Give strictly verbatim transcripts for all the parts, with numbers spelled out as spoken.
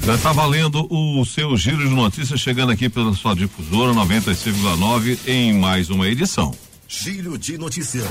Já está valendo o seu giro de notícias, chegando aqui pela sua difusora noventa e seis vírgula nove em mais uma edição. Giro de notícias.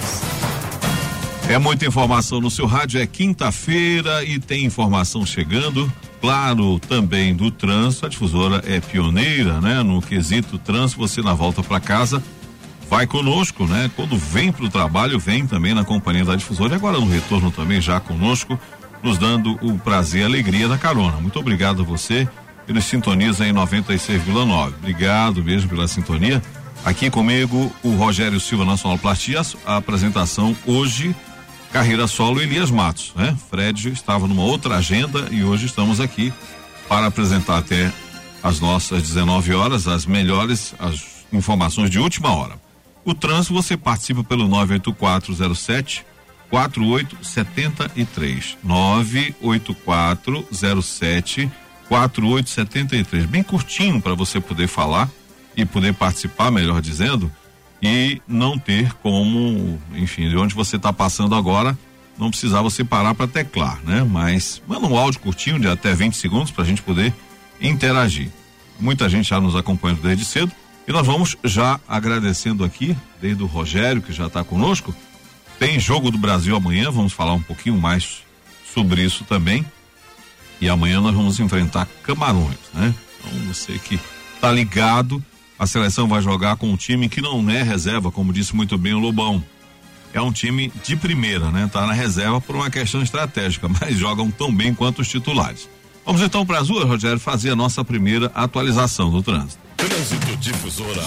É muita informação no seu rádio, é quinta-feira e tem informação chegando, claro, também do trânsito. A difusora é pioneira, né? No quesito trânsito, você na volta para casa vai conosco, né? Quando vem para o trabalho, vem também na companhia da difusora, e agora no retorno também já conosco, nos dando o prazer e a alegria da carona. Muito obrigado a você que nos sintoniza em noventa e seis vírgula nove. Obrigado mesmo pela sintonia. Aqui comigo o Rogério Silva na sonoplastia, a apresentação hoje, carreira solo Elias Matos, né? Fred estava numa outra agenda e hoje estamos aqui para apresentar até as nossas dezenove horas as melhores as informações de última hora. O trânsito você participa pelo nove oito quatro zero sete quatro oito sete três, nove oito quatro zero sete quatro oito sete três, bem curtinho para você poder falar e poder participar, melhor dizendo, e não ter como, enfim, de onde você está passando agora, não precisar você parar para teclar, né? Mas manda um áudio curtinho de até vinte segundos para a gente poder interagir. Muita gente já nos acompanhando desde cedo e nós vamos já agradecendo aqui, desde o Rogério que já está conosco. Tem jogo do Brasil amanhã, vamos falar um pouquinho mais sobre isso também. E amanhã nós vamos enfrentar Camarões, né? Então você que tá ligado, a seleção vai jogar com um time que não é reserva, como disse muito bem o Lobão. É um time de primeira, né? Tá na reserva por uma questão estratégica, mas jogam tão bem quanto os titulares. Vamos então para as ruas, Rogério, fazer a nossa primeira atualização do trânsito. Trânsito Difusora.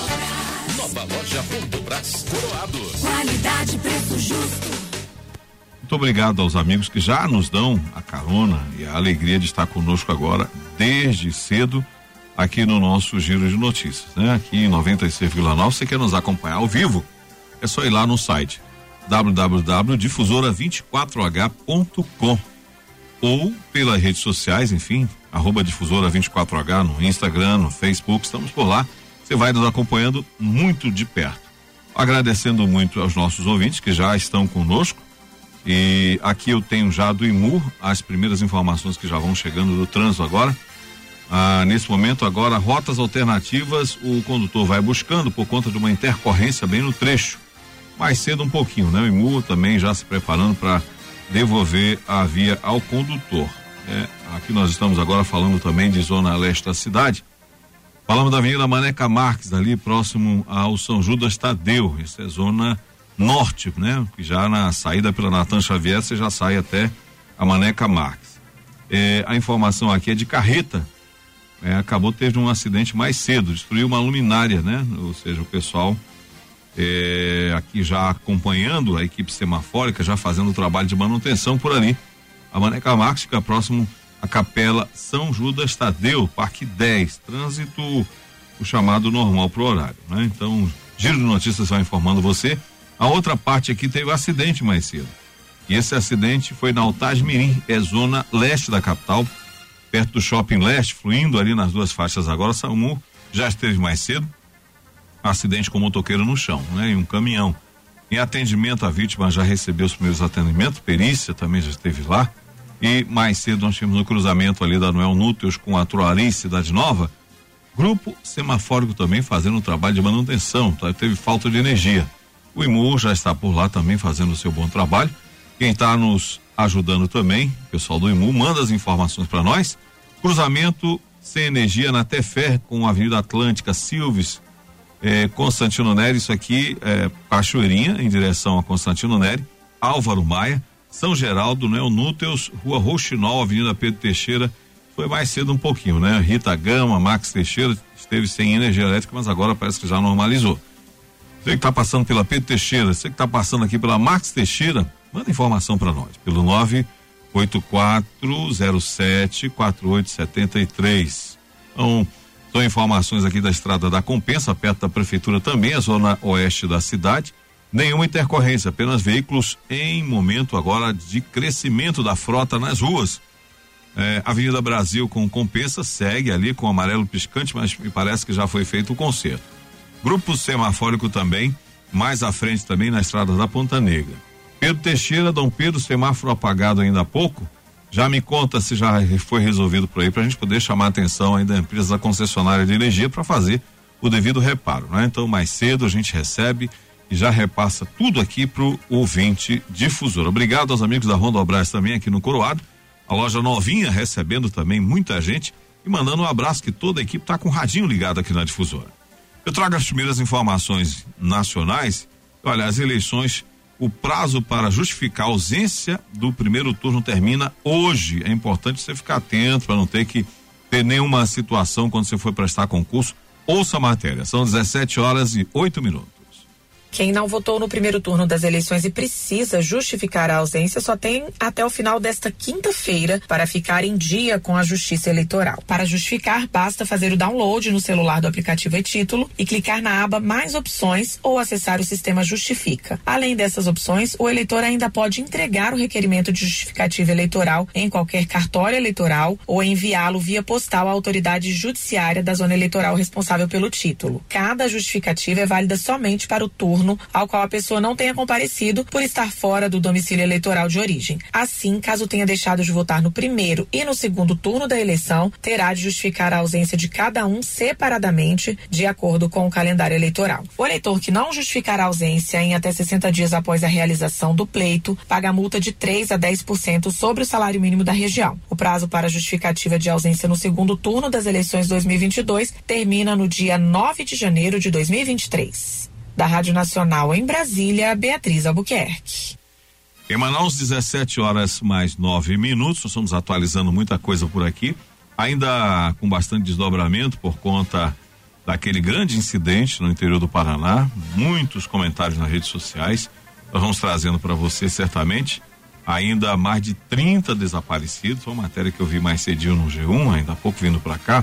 Nova loja Ponto Brás, Coroado. Qualidade, preço justo. Muito obrigado aos amigos que já nos dão a carona e a alegria de estar conosco agora, desde cedo, aqui no nosso Giro de Notícias, né? Aqui em noventa e seis vírgula nove, você quer nos acompanhar ao vivo? É só ir lá no site w w w ponto difusora vinte e quatro h ponto com ou pelas redes sociais, enfim, arroba difusora vinte e quatro h no Instagram, no Facebook, estamos por lá. Você vai nos acompanhando muito de perto. Agradecendo muito aos nossos ouvintes que já estão conosco. E aqui eu tenho já do I M U as primeiras informações que já vão chegando do trânsito agora. Ah, nesse momento agora, rotas alternativas o condutor vai buscando por conta de uma intercorrência bem no trecho. Mais cedo um pouquinho, né? O I M U também já se preparando para devolver a via ao condutor. É, aqui nós estamos agora falando também de zona leste da cidade. Falamos da Avenida Maneca Marques, ali próximo ao São Judas Tadeu. Essa é zona norte, né? Que já na saída pela Natan Xavier você já sai até a Maneca Marques. É, a informação aqui é de carreta. É, acabou teve um acidente mais cedo, destruiu uma luminária, né? Ou seja, o pessoal é, aqui já acompanhando a equipe semafórica, já fazendo o trabalho de manutenção por ali. A Maneca Marques fica próximo à Capela São Judas Tadeu, Parque dez, trânsito o chamado normal pro horário, né? Então, Giro de Notícias vai informando você. A outra parte aqui teve um acidente mais cedo. E esse acidente foi na Altaz Mirim, é zona leste da capital, perto do Shopping Leste, fluindo ali nas duas faixas agora. SAMU já esteve mais cedo, acidente com motoqueiro no chão, né? E um caminhão. Em atendimento, a vítima já recebeu os primeiros atendimentos, perícia também já esteve lá. E mais cedo nós tivemos no cruzamento ali da Noel Núteos com a Troari, Cidade Nova, grupo semafórico também fazendo um trabalho de manutenção, tá? Teve falta de energia. O I M U já está por lá também fazendo o seu bom trabalho. Quem está nos ajudando também, pessoal do I M U, manda as informações para nós. Cruzamento sem energia na Tefé com a Avenida Atlântica, Silves, eh, Constantino Neri, isso aqui é Cachoeirinha, em direção a Constantino Neri, Álvaro Maia, São Geraldo, Neo Núteos, Rua Rouxinol, Avenida Pedro Teixeira. Foi mais cedo um pouquinho, né? Rita Gama, Max Teixeira, esteve sem energia elétrica, mas agora parece que já normalizou. Você que está passando pela Pedro Teixeira, você que está passando aqui pela Max Teixeira, manda informação para nós, pelo nove oito quatro zero sete quatro oito sete três. Então, são informações aqui da Estrada da Compensa, perto da Prefeitura também, a zona oeste da cidade. Nenhuma intercorrência, apenas veículos em momento agora de crescimento da frota nas ruas. É, Avenida Brasil com Compensa segue ali com amarelo piscante, mas me parece que já foi feito o conserto. Grupo semafórico também, mais à frente também na Estrada da Ponta Negra. Pedro Teixeira, Dom Pedro, semáforo apagado ainda há pouco, Já me conta se já foi resolvido por aí, para a gente poder chamar a atenção aí da empresa concessionária de energia para fazer o devido reparo, né? Então, mais cedo a gente recebe e já repassa tudo aqui pro ouvinte difusor. Obrigado aos amigos da Rondobras também aqui no Coroado, a loja novinha recebendo também muita gente e mandando um abraço, que toda a equipe tá com o radinho ligado aqui na difusora. Eu trago as primeiras informações nacionais. Olha, as eleições, o prazo para justificar a ausência do primeiro turno termina hoje. É importante você ficar atento para não ter que ter nenhuma situação quando você for prestar concurso. Ouça a matéria. São dezessete horas e oito minutos. Quem não votou no primeiro turno das eleições e precisa justificar a ausência só tem até o final desta quinta-feira para ficar em dia com a Justiça Eleitoral. Para justificar, basta fazer o download no celular do aplicativo e-Título e clicar na aba Mais Opções ou acessar o sistema Justifica. Além dessas opções, o eleitor ainda pode entregar o requerimento de justificativa eleitoral em qualquer cartório eleitoral ou enviá-lo via postal à autoridade judiciária da zona eleitoral responsável pelo título. Cada justificativa é válida somente para o turno ao qual a pessoa não tenha comparecido por estar fora do domicílio eleitoral de origem. Assim, caso tenha deixado de votar no primeiro e no segundo turno da eleição, terá de justificar a ausência de cada um separadamente, de acordo com o calendário eleitoral. O eleitor que não justificar a ausência em até sessenta dias após a realização do pleito, paga multa de três a dez por cento sobre o salário mínimo da região. O prazo para a justificativa de ausência no segundo turno das eleições dois mil e vinte e dois termina no dia nove de janeiro de dois mil e vinte e três. Da Rádio Nacional em Brasília, Beatriz Albuquerque. Em Manaus, dezessete horas mais nove minutos. Nós estamos atualizando muita coisa por aqui, ainda com bastante desdobramento por conta daquele grande incidente no interior do Paraná. Muitos comentários nas redes sociais. Nós vamos trazendo para você certamente. Ainda mais de trinta desaparecidos. Foi uma matéria que eu vi mais cedinho no G um, ainda há pouco vindo para cá.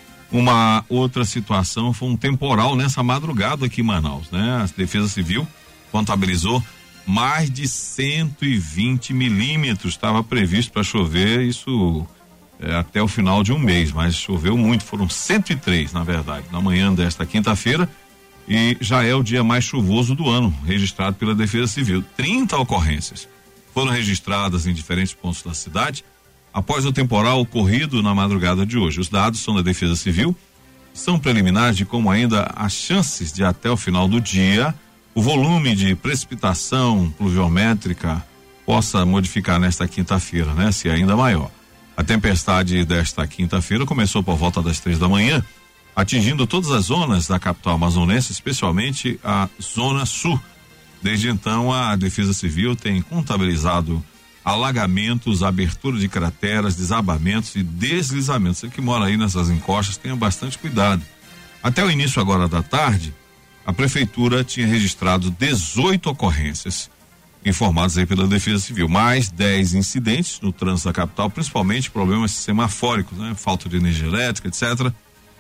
Uma outra situação foi um temporal nessa madrugada aqui em Manaus, né? A Defesa Civil contabilizou mais de cento e vinte milímetros, estava previsto para chover isso é, até o final de um mês, mas choveu muito, foram cento e três na verdade, na manhã desta quinta-feira, e já é o dia mais chuvoso do ano, registrado pela Defesa Civil. trinta ocorrências foram registradas em diferentes pontos da cidade após o temporal ocorrido na madrugada de hoje. Os dados são da Defesa Civil, são preliminares de como ainda há chances de até o final do dia o volume de precipitação pluviométrica possa modificar nesta quinta-feira, né? Se ainda maior. A tempestade desta quinta-feira começou por volta das três da manhã, atingindo todas as zonas da capital amazonense, especialmente a zona sul. Desde então, a Defesa Civil tem contabilizado alagamentos, abertura de crateras, desabamentos e deslizamentos. Você que mora aí nessas encostas, tenha bastante cuidado. Até o início agora da tarde, a prefeitura tinha registrado dezoito ocorrências informadas aí pela Defesa Civil, mais dez incidentes no trânsito da capital, principalmente problemas semafóricos, né? Falta de energia elétrica, etcétera.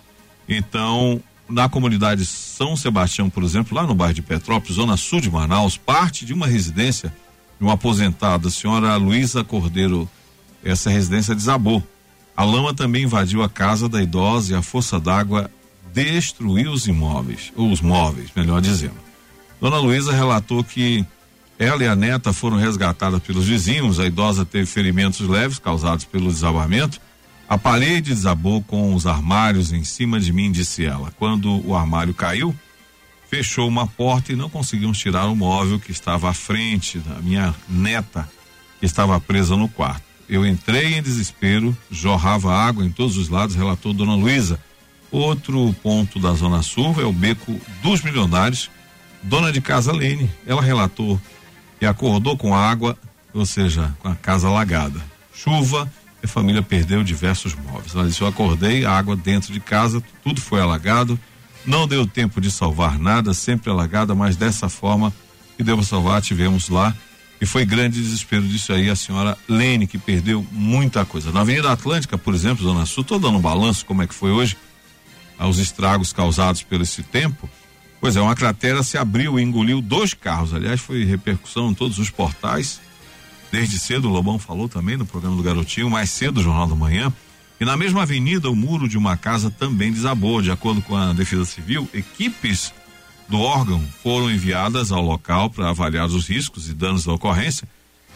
Então, na comunidade São Sebastião, por exemplo, lá no bairro de Petrópolis, zona sul de Manaus, parte de uma residência uma aposentada, a senhora Luísa Cordeiro, essa residência desabou. A lama também invadiu a casa da idosa e a força d'água destruiu os imóveis, ou os móveis, melhor dizendo. Dona Luísa relatou que ela e a neta foram resgatadas pelos vizinhos, a idosa teve ferimentos leves causados pelo desabamento. A parede desabou com os armários em cima de mim, disse ela. Quando o armário caiu, fechou uma porta e não conseguimos tirar o móvel que estava à frente da minha neta, que estava presa no quarto. Eu entrei em desespero, jorrava água em todos os lados, relatou Dona Luísa. Outro ponto da Zona Sul é o Beco dos Milionários. Dona de casa Lene, ela relatou que acordou com água, ou seja, com a casa alagada. Chuva, a família perdeu diversos móveis. Ela disse, eu acordei, água dentro de casa, tudo foi alagado. Não deu tempo de salvar nada, sempre alagada, mas dessa forma que deu para salvar, tivemos lá. E foi grande desespero disso aí, a senhora Lene, que perdeu muita coisa. Na Avenida Atlântica, por exemplo, Zona Sul, estou dando um balanço como é que foi hoje, aos estragos causados pelo esse tempo. Pois é, uma cratera se abriu e engoliu dois carros. Aliás, foi repercussão em todos os portais. Desde cedo, o Lobão falou também no programa do Garotinho, mais cedo, o Jornal da Manhã. E na mesma avenida, o muro de uma casa também desabou. De acordo com a Defesa Civil, equipes do órgão foram enviadas ao local para avaliar os riscos e danos da ocorrência.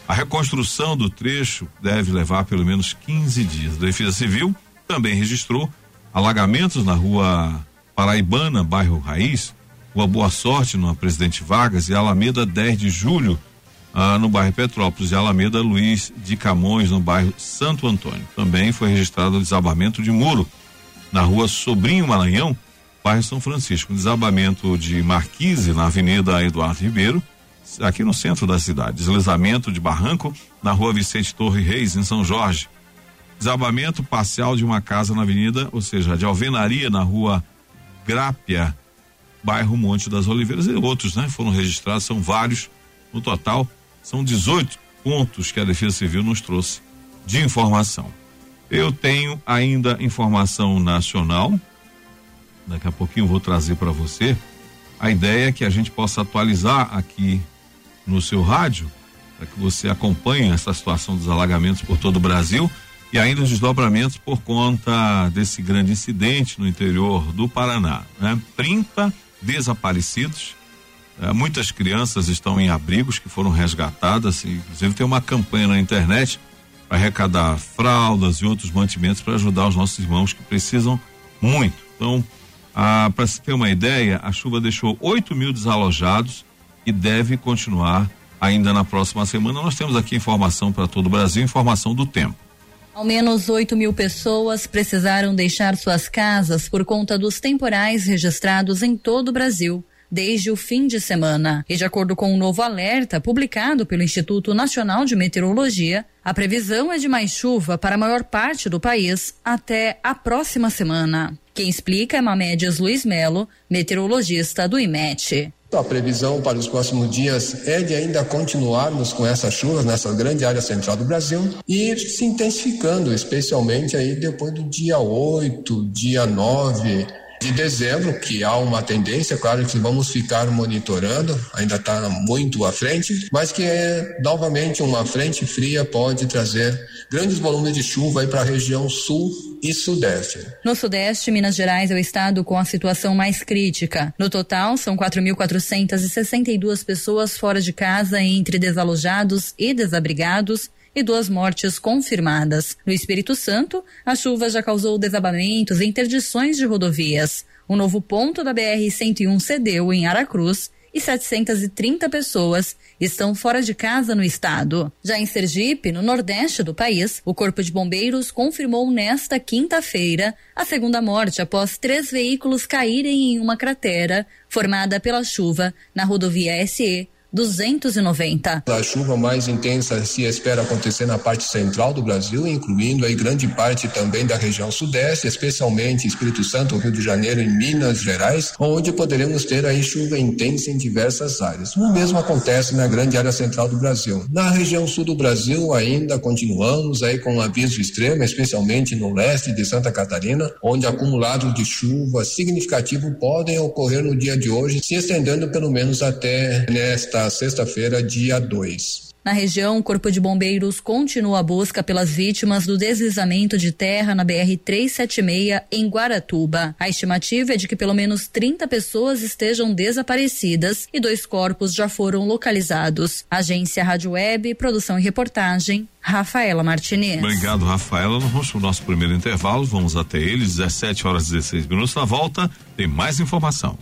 A reconstrução do trecho deve levar pelo menos quinze dias. A Defesa Civil também registrou alagamentos na rua Paraibana, bairro Raiz, rua Boa Sorte, na Presidente Vargas, e Alameda dez de julho, ah, no bairro Petrópolis, e Alameda Luiz de Camões, no bairro Santo Antônio. Também foi registrado o desabamento de muro na rua Sobrinho Maranhão, bairro São Francisco. Desabamento de marquise na Avenida Eduardo Ribeiro, aqui no centro da cidade. Deslizamento de barranco na rua Vicente Torre Reis, em São Jorge. Desabamento parcial de uma casa na avenida, ou seja, de alvenaria na rua Grápia, bairro Monte das Oliveiras, e outros, né? Foram registrados, são vários. No total, são dezoito pontos que a Defesa Civil nos trouxe de informação. Eu tenho ainda informação nacional, daqui a pouquinho eu vou trazer para você. A ideia é que a gente possa atualizar aqui no seu rádio, para que você acompanhe essa situação dos alagamentos por todo o Brasil e ainda os desdobramentos por conta desse grande incidente no interior do Paraná, né? trinta desaparecidos, eh, muitas crianças estão em abrigos que foram resgatadas, e, inclusive tem uma campanha na internet para arrecadar fraldas e outros mantimentos para ajudar os nossos irmãos que precisam muito. Então, ah, para se ter uma ideia, a chuva deixou oito mil desalojados e deve continuar ainda na próxima semana. Nós temos aqui informação para todo o Brasil, informação do tempo. Ao menos oito mil pessoas precisaram deixar suas casas por conta dos temporais registrados em todo o Brasil desde o fim de semana. E de acordo com um novo alerta publicado pelo Instituto Nacional de Meteorologia, a previsão é de mais chuva para a maior parte do país até a próxima semana. Quem explica é Mamedes Luiz Melo, meteorologista do IMET. A previsão para os próximos dias é de ainda continuarmos com essas chuvas nessa grande área central do Brasil e ir se intensificando, especialmente aí depois do dia oito, dia nove de dezembro, que há uma tendência, claro que vamos ficar monitorando, ainda está muito à frente, mas que é, novamente uma frente fria pode trazer grandes volumes de chuva aí para a região sul e sudeste. No sudeste, Minas Gerais é o estado com a situação mais crítica. No total, são quatro mil quatrocentas e sessenta e duas pessoas fora de casa, entre desalojados e desabrigados, e duas mortes confirmadas. No Espírito Santo, a chuva já causou desabamentos e interdições de rodovias. Um novo ponto da B R cento e um cedeu em Aracruz e setecentas e trinta pessoas estão fora de casa no estado. Já em Sergipe, no nordeste do país, o Corpo de Bombeiros confirmou nesta quinta-feira a segunda morte após três veículos caírem em uma cratera formada pela chuva na rodovia S E duzentos e noventa. A chuva mais intensa se espera acontecer na parte central do Brasil, incluindo aí grande parte também da região sudeste, especialmente Espírito Santo, Rio de Janeiro e Minas Gerais, onde poderemos ter aí chuva intensa em diversas áreas. O mesmo acontece na grande área central do Brasil. Na região sul do Brasil ainda continuamos aí com um aviso extremo, especialmente no leste de Santa Catarina, onde acumulados de chuva significativo podem ocorrer no dia de hoje, se estendendo pelo menos até nesta sexta-feira, dia dois. Na região, o Corpo de Bombeiros continua a busca pelas vítimas do deslizamento de terra na B R trezentos e setenta e seis em Guaratuba. A estimativa é de que pelo menos trinta pessoas estejam desaparecidas e dois corpos já foram localizados. Agência Rádio Web, produção e reportagem, Rafaela Martinez. Obrigado, Rafaela. Nós vamos para o nosso primeiro intervalo, vamos até ele, dezessete horas e dezesseis minutos. Na volta, tem mais informação.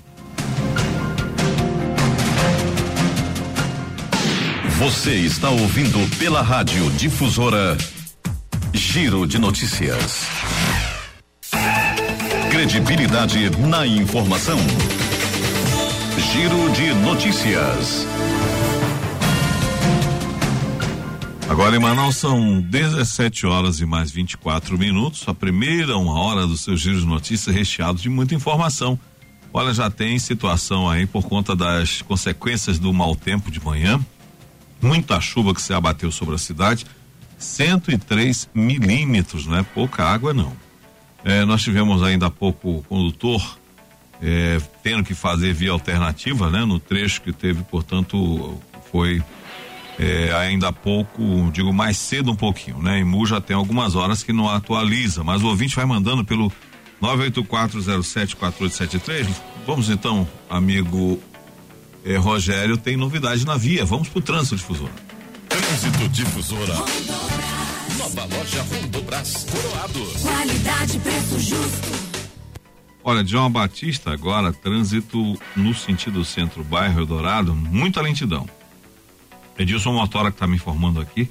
Você está ouvindo pela Rádio Difusora Giro de Notícias. Credibilidade na informação. Giro de Notícias. Agora em Manaus são dezessete horas e mais vinte e quatro minutos. A primeira uma hora do seu Giro de Notícias recheado de muita informação. Olha, já tem situação aí por conta das consequências do mau tempo de manhã. Muita chuva que se abateu sobre a cidade, cento e três milímetros, não é pouca água não. É, nós tivemos ainda há pouco o condutor é, tendo que fazer via alternativa, né? No trecho que teve, portanto, foi é, ainda há pouco, digo mais cedo um pouquinho, né? Em Mu já tem algumas horas que não atualiza, mas o ouvinte vai mandando pelo nove oito quatro zero sete quatro oito sete três. Vamos então, amigo É, Rogério, tem novidade na via. Vamos pro trânsito, Difusora. Trânsito Difusora. Nova loja Rondobras Coroado. Qualidade, preço justo. Olha, João Batista agora, trânsito no sentido centro-bairro Eldorado, muita lentidão. Edilson Motora que está me informando aqui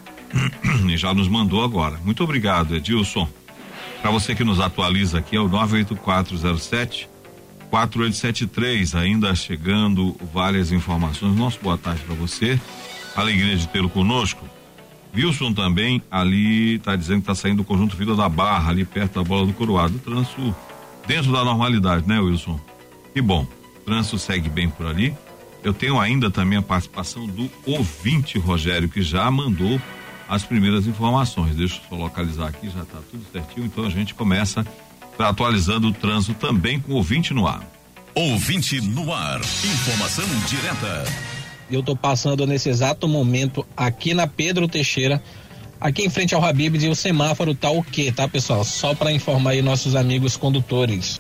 e já nos mandou agora. Muito obrigado, Edilson. Para você que nos atualiza aqui, é o nove oito quatro zero sete quatro oito sete três, ainda chegando várias informações. Nosso boa tarde para você. Alegria de tê-lo conosco. Wilson também ali está dizendo que está saindo do conjunto Vila da Barra, ali perto da Bola do Coroado. O trânsito dentro da normalidade, né, Wilson? Que bom. O trânsito segue bem por ali. Eu tenho ainda também a participação do ouvinte Rogério, que já mandou as primeiras informações. Deixa eu só localizar aqui, já está tudo certinho. Então a gente começa atualizando o trânsito também com o ouvinte no ar. Ouvinte no ar. Informação direta. Eu tô passando nesse exato momento aqui na Pedro Teixeira, aqui em frente ao Habib's, e o semáforo tá o quê, tá, pessoal? Só para informar aí nossos amigos condutores.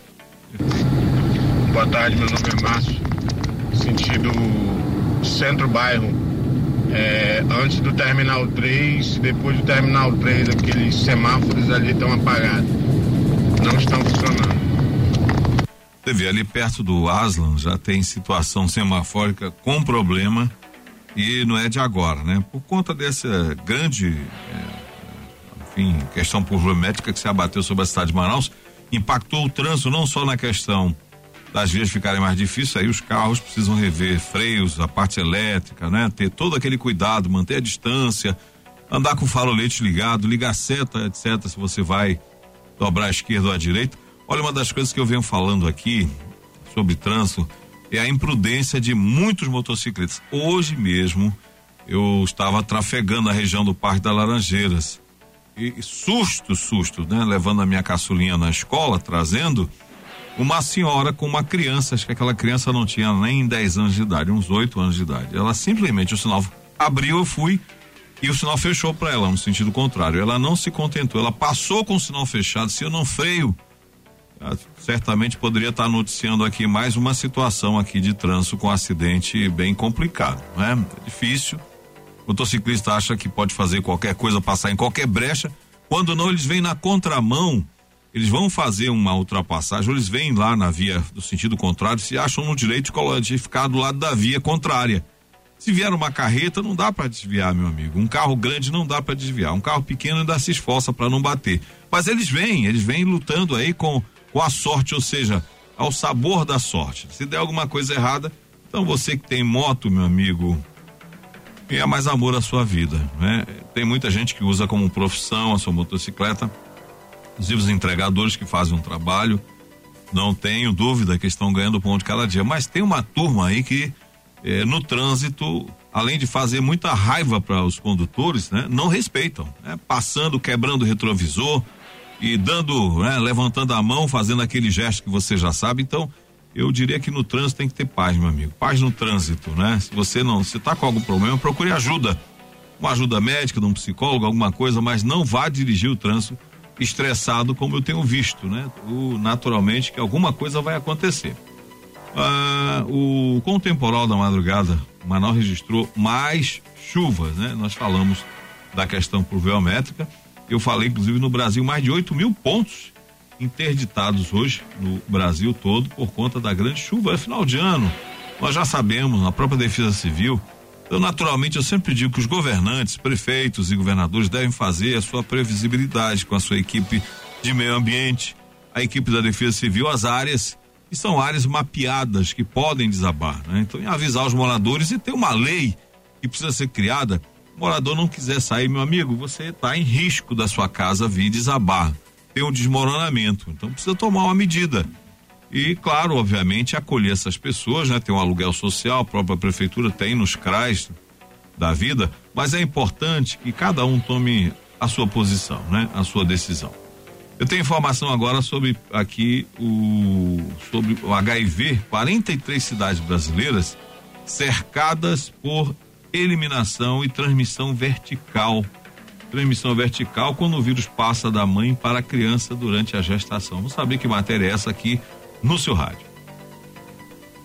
Boa tarde, meu nome é Márcio, sentido centro-bairro, é, antes do Terminal três, depois do Terminal três, aqueles semáforos ali estão apagados, não estão funcionando. Você vê, ali perto do Aslan já tem situação semafórica com problema e não é de agora, né? Por conta dessa grande, é, enfim, questão problemática que se abateu sobre a cidade de Manaus, impactou o trânsito não só na questão das vias ficarem mais difíceis, aí os carros precisam rever freios, a parte elétrica, né? Ter todo aquele cuidado, manter a distância, andar com o farolete ligado, ligar a seta, etcétera, se você vai dobrar à esquerda ou à direita. Olha, uma das coisas que eu venho falando aqui sobre trânsito é a imprudência de muitos motociclistas. Hoje mesmo eu estava trafegando a região do Parque das Laranjeiras e susto, susto, né? Levando a minha caçulinha na escola, trazendo uma senhora com uma criança, acho que aquela criança não tinha nem dez anos de idade, uns oito anos de idade. Ela simplesmente, o sinal abriu, eu fui e o sinal fechou para ela, no sentido contrário. Ela não se contentou, ela passou com o sinal fechado. Se eu não freio, certamente poderia estar noticiando aqui mais uma situação aqui de trânsito com um acidente bem complicado, né? É difícil. O motociclista acha que pode fazer qualquer coisa, passar em qualquer brecha, quando não, eles vêm na contramão, eles vão fazer uma ultrapassagem, ou eles vêm lá na via do sentido contrário, se acham no direito de ficar do lado da via contrária. Se vier uma carreta, não dá para desviar, meu amigo. Um carro grande não dá para desviar, um carro pequeno ainda se esforça para não bater. Mas eles vêm, eles vêm lutando aí com com a sorte, ou seja, ao sabor da sorte. Se der alguma coisa errada, então você que tem moto, meu amigo, tenha mais amor à sua vida, né? Tem muita gente que usa como profissão a sua motocicleta, inclusive os entregadores que fazem um trabalho, não tenho dúvida que estão ganhando pão de cada dia, mas tem uma turma aí que eh, no trânsito, além de fazer muita raiva para os condutores, né, não respeitam, né? Passando, quebrando o retrovisor e dando, né, levantando a mão, fazendo aquele gesto que você já sabe. Então, eu diria que no trânsito tem que ter paz, meu amigo. Paz no trânsito, né? Se você não, se tá com algum problema, procure ajuda. Uma ajuda médica, de um psicólogo, alguma coisa, mas não vá dirigir o trânsito estressado, como eu tenho visto, né? O, naturalmente que alguma coisa vai acontecer. Ah, o, com o temporal da madrugada, Manaus registrou mais chuvas, né? Nós falamos da questão pluviométrica. Eu falei, inclusive, no Brasil, mais de oito mil pontos interditados hoje no Brasil todo por conta da grande chuva. É final de ano, nós já sabemos, na própria Defesa Civil. Então, naturalmente, eu sempre digo que os governantes, prefeitos e governadores devem fazer a sua previsibilidade com a sua equipe de meio ambiente, a equipe da Defesa Civil, as áreas que são áreas mapeadas que podem desabar, né? Então, em avisar os moradores e ter uma lei que precisa ser criada. O morador não quiser sair, meu amigo, você está em risco da sua casa vir desabar, tem um desmoronamento, então precisa tomar uma medida e, claro, obviamente, acolher essas pessoas, né? Tem um aluguel social, a própria prefeitura tem nos C R A S da vida, mas é importante que cada um tome a sua posição, né? A sua decisão. Eu tenho informação agora sobre aqui o sobre o H I V, quarenta e três cidades brasileiras cercadas por eliminação e transmissão vertical. Transmissão vertical quando o vírus passa da mãe para a criança durante a gestação. Vamos saber que matéria é essa aqui no seu rádio.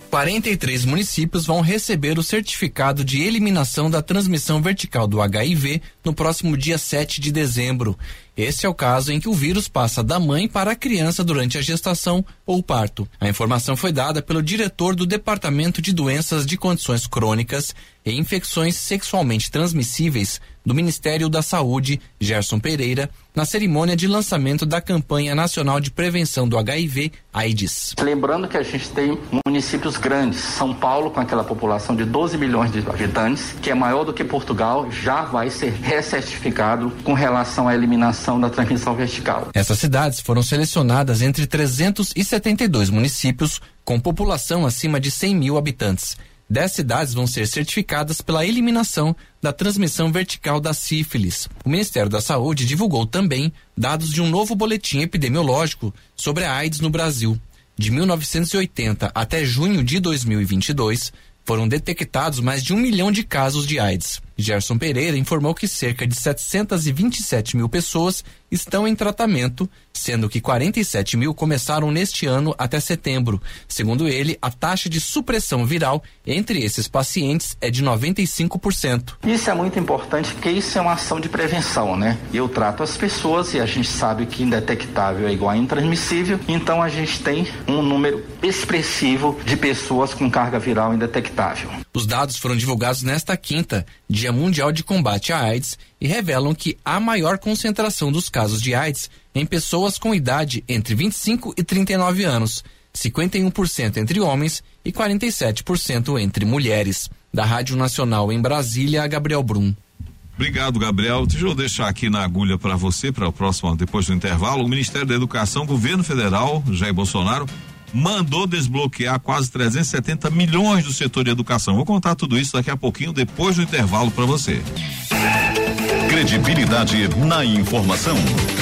quarenta e três municípios vão receber o certificado de eliminação da transmissão vertical do H I V no próximo dia sete de dezembro. Esse é o caso em que o vírus passa da mãe para a criança durante a gestação ou parto. A informação foi dada pelo diretor do Departamento de Doenças de Condições Crônicas e Infecções Sexualmente Transmissíveis do Ministério da Saúde, Gerson Pereira, na cerimônia de lançamento da campanha nacional de prevenção do H I V AIDS. Lembrando que a gente tem municípios grandes, São Paulo com aquela população de doze milhões de habitantes, que é maior do que Portugal, já vai ser recertificado com relação à eliminação da transmissão vertical. Essas cidades foram selecionadas entre trezentos e setenta e dois municípios com população acima de cem mil habitantes. Dez cidades vão ser certificadas pela eliminação da transmissão vertical da sífilis. O Ministério da Saúde divulgou também dados de um novo boletim epidemiológico sobre a AIDS no Brasil. De mil novecentos e oitenta até junho de dois mil e vinte e dois, foram detectados mais de um milhão de casos de AIDS. Gerson Pereira informou que cerca de setecentos e vinte e sete mil pessoas estão em tratamento, sendo que quarenta e sete mil começaram neste ano até setembro. Segundo ele, a taxa de supressão viral entre esses pacientes é de noventa e cinco por cento. Isso é muito importante porque isso é uma ação de prevenção, né? Eu trato as pessoas e a gente sabe que indetectável é igual a intransmissível, então a gente tem um número expressivo de pessoas com carga viral indetectável. Os dados foram divulgados nesta quinta, Dia Mundial de Combate à AIDS, e revelam que há maior concentração dos casos de AIDS em pessoas com idade entre vinte e cinco e trinta e nove anos, cinquenta e um por cento entre homens e quarenta e sete por cento entre mulheres. Da Rádio Nacional em Brasília, Gabriel Brum. Obrigado, Gabriel. Deixa eu deixar aqui na agulha para você, para o próximo, depois do intervalo. O Ministério da Educação, Governo Federal, Jair Bolsonaro, mandou desbloquear quase trezentos e setenta milhões do setor de educação. Vou contar tudo isso daqui a pouquinho, depois do intervalo, para você. Credibilidade na informação.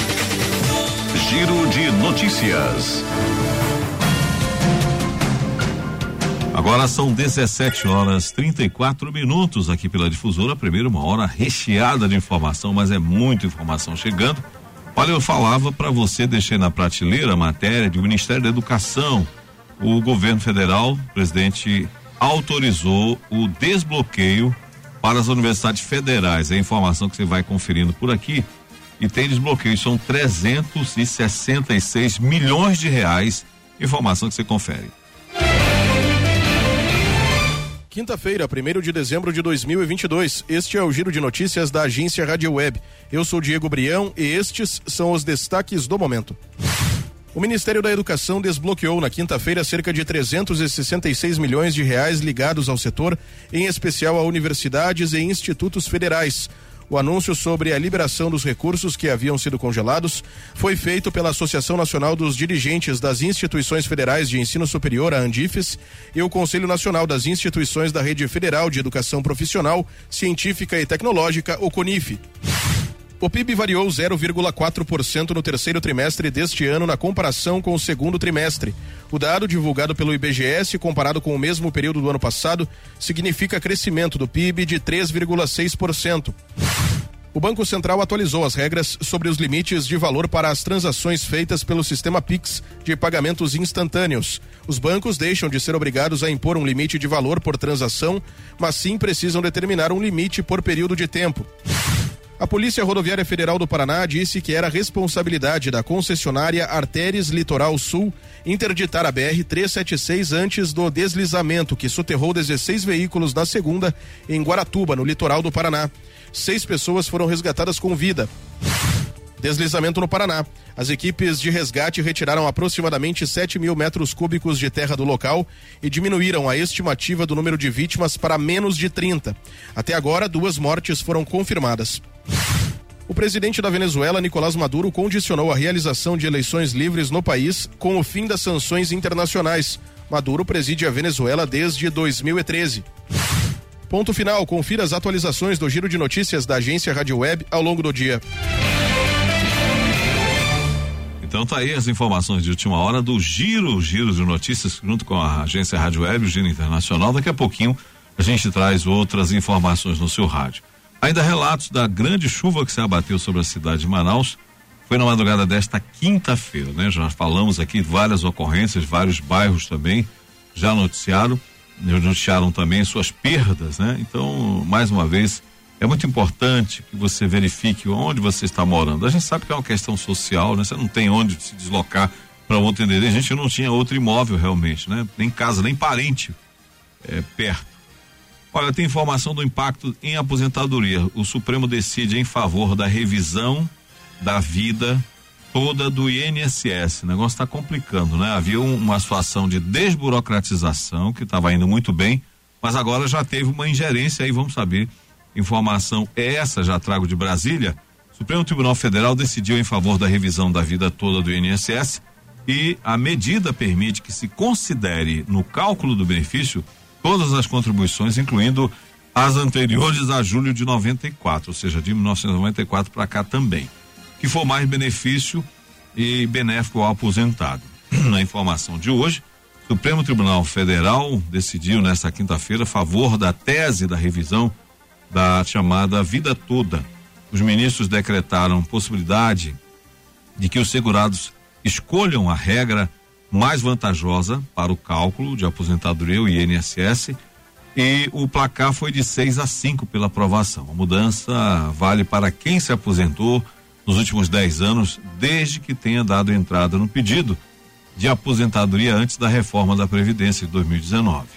Giro de notícias. Agora são dezessete horas e trinta e quatro minutos aqui pela Difusora. Primeiro, uma hora recheada de informação, mas é muita informação chegando. Olha, eu falava para você, deixei na prateleira a matéria do Ministério da Educação. O governo federal, o presidente, autorizou o desbloqueio para as universidades federais. É a informação que você vai conferindo por aqui. E tem desbloqueio, são trezentos e sessenta e seis milhões de reais. Informação que você confere. Quinta-feira, primeiro de dezembro de dois mil e vinte e dois. Este é o Giro de Notícias da agência Rádio Web. Eu sou Diego Brião e estes são os destaques do momento. O Ministério da Educação desbloqueou na quinta-feira cerca de trezentos e sessenta e seis milhões de reais ligados ao setor, em especial a universidades e institutos federais. O anúncio sobre a liberação dos recursos que haviam sido congelados foi feito pela Associação Nacional dos Dirigentes das Instituições Federais de Ensino Superior, a ANDIFES, e o Conselho Nacional das Instituições da Rede Federal de Educação Profissional, Científica e Tecnológica, o CONIF. O P I B variou zero vírgula quatro por cento no terceiro trimestre deste ano na comparação com o segundo trimestre. O dado divulgado pelo I B G S, comparado com o mesmo período do ano passado, significa crescimento do P I B de três vírgula seis por cento. O Banco Central atualizou as regras sobre os limites de valor para as transações feitas pelo sistema Pix de pagamentos instantâneos. Os bancos deixam de ser obrigados a impor um limite de valor por transação, mas sim precisam determinar um limite por período de tempo. A Polícia Rodoviária Federal do Paraná disse que era responsabilidade da concessionária Artéres Litoral Sul interditar a B R trezentos e setenta e seis antes do deslizamento que soterrou dezesseis veículos na segunda em Guaratuba, no litoral do Paraná. Seis pessoas foram resgatadas com vida. Deslizamento no Paraná. As equipes de resgate retiraram aproximadamente sete mil metros cúbicos de terra do local e diminuíram a estimativa do número de vítimas para menos de trinta. Até agora, duas mortes foram confirmadas. O presidente da Venezuela, Nicolás Maduro, condicionou a realização de eleições livres no país com o fim das sanções internacionais. Maduro preside a Venezuela desde dois mil e treze. Ponto final. Confira as atualizações do Giro de Notícias da agência Rádio Web ao longo do dia. Então tá aí as informações de última hora do Giro, Giro de Notícias, junto com a agência Rádio Web, o Giro Internacional. Daqui a pouquinho a gente traz outras informações no seu rádio. Ainda relatos da grande chuva que se abateu sobre a cidade de Manaus. Foi na madrugada desta quinta-feira, né? Já falamos aqui várias ocorrências, vários bairros também já noticiaram, noticiaram também suas perdas, né? Então, mais uma vez, é muito importante que você verifique onde você está morando. A gente sabe que é uma questão social, né? Você não tem onde se deslocar para outro endereço. A gente não tinha outro imóvel realmente, né? Nem casa, nem parente é, perto. Olha, tem informação do impacto em aposentadoria. O Supremo decide em favor da revisão da vida toda do I N S S. O negócio está complicando, né? Havia um, uma situação de desburocratização que estava indo muito bem, mas agora já teve uma ingerência aí, vamos saber. Informação é essa, já trago de Brasília. O Supremo Tribunal Federal decidiu em favor da revisão da vida toda do I N S S e a medida permite que se considere no cálculo do benefício todas as contribuições, incluindo as anteriores a julho de noventa e quatro, ou seja, de mil novecentos e noventa e quatro para cá também, que for mais benefício e benéfico ao aposentado. Na informação de hoje, o Supremo Tribunal Federal decidiu nesta quinta-feira a favor da tese da revisão da chamada vida toda. Os ministros decretaram possibilidade de que os segurados escolham a regra mais vantajosa para o cálculo de aposentadoria, o I N S S, e o placar foi de seis a cinco pela aprovação. A mudança vale para quem se aposentou nos últimos dez anos, desde que tenha dado entrada no pedido de aposentadoria antes da reforma da Previdência de dois mil e dezenove.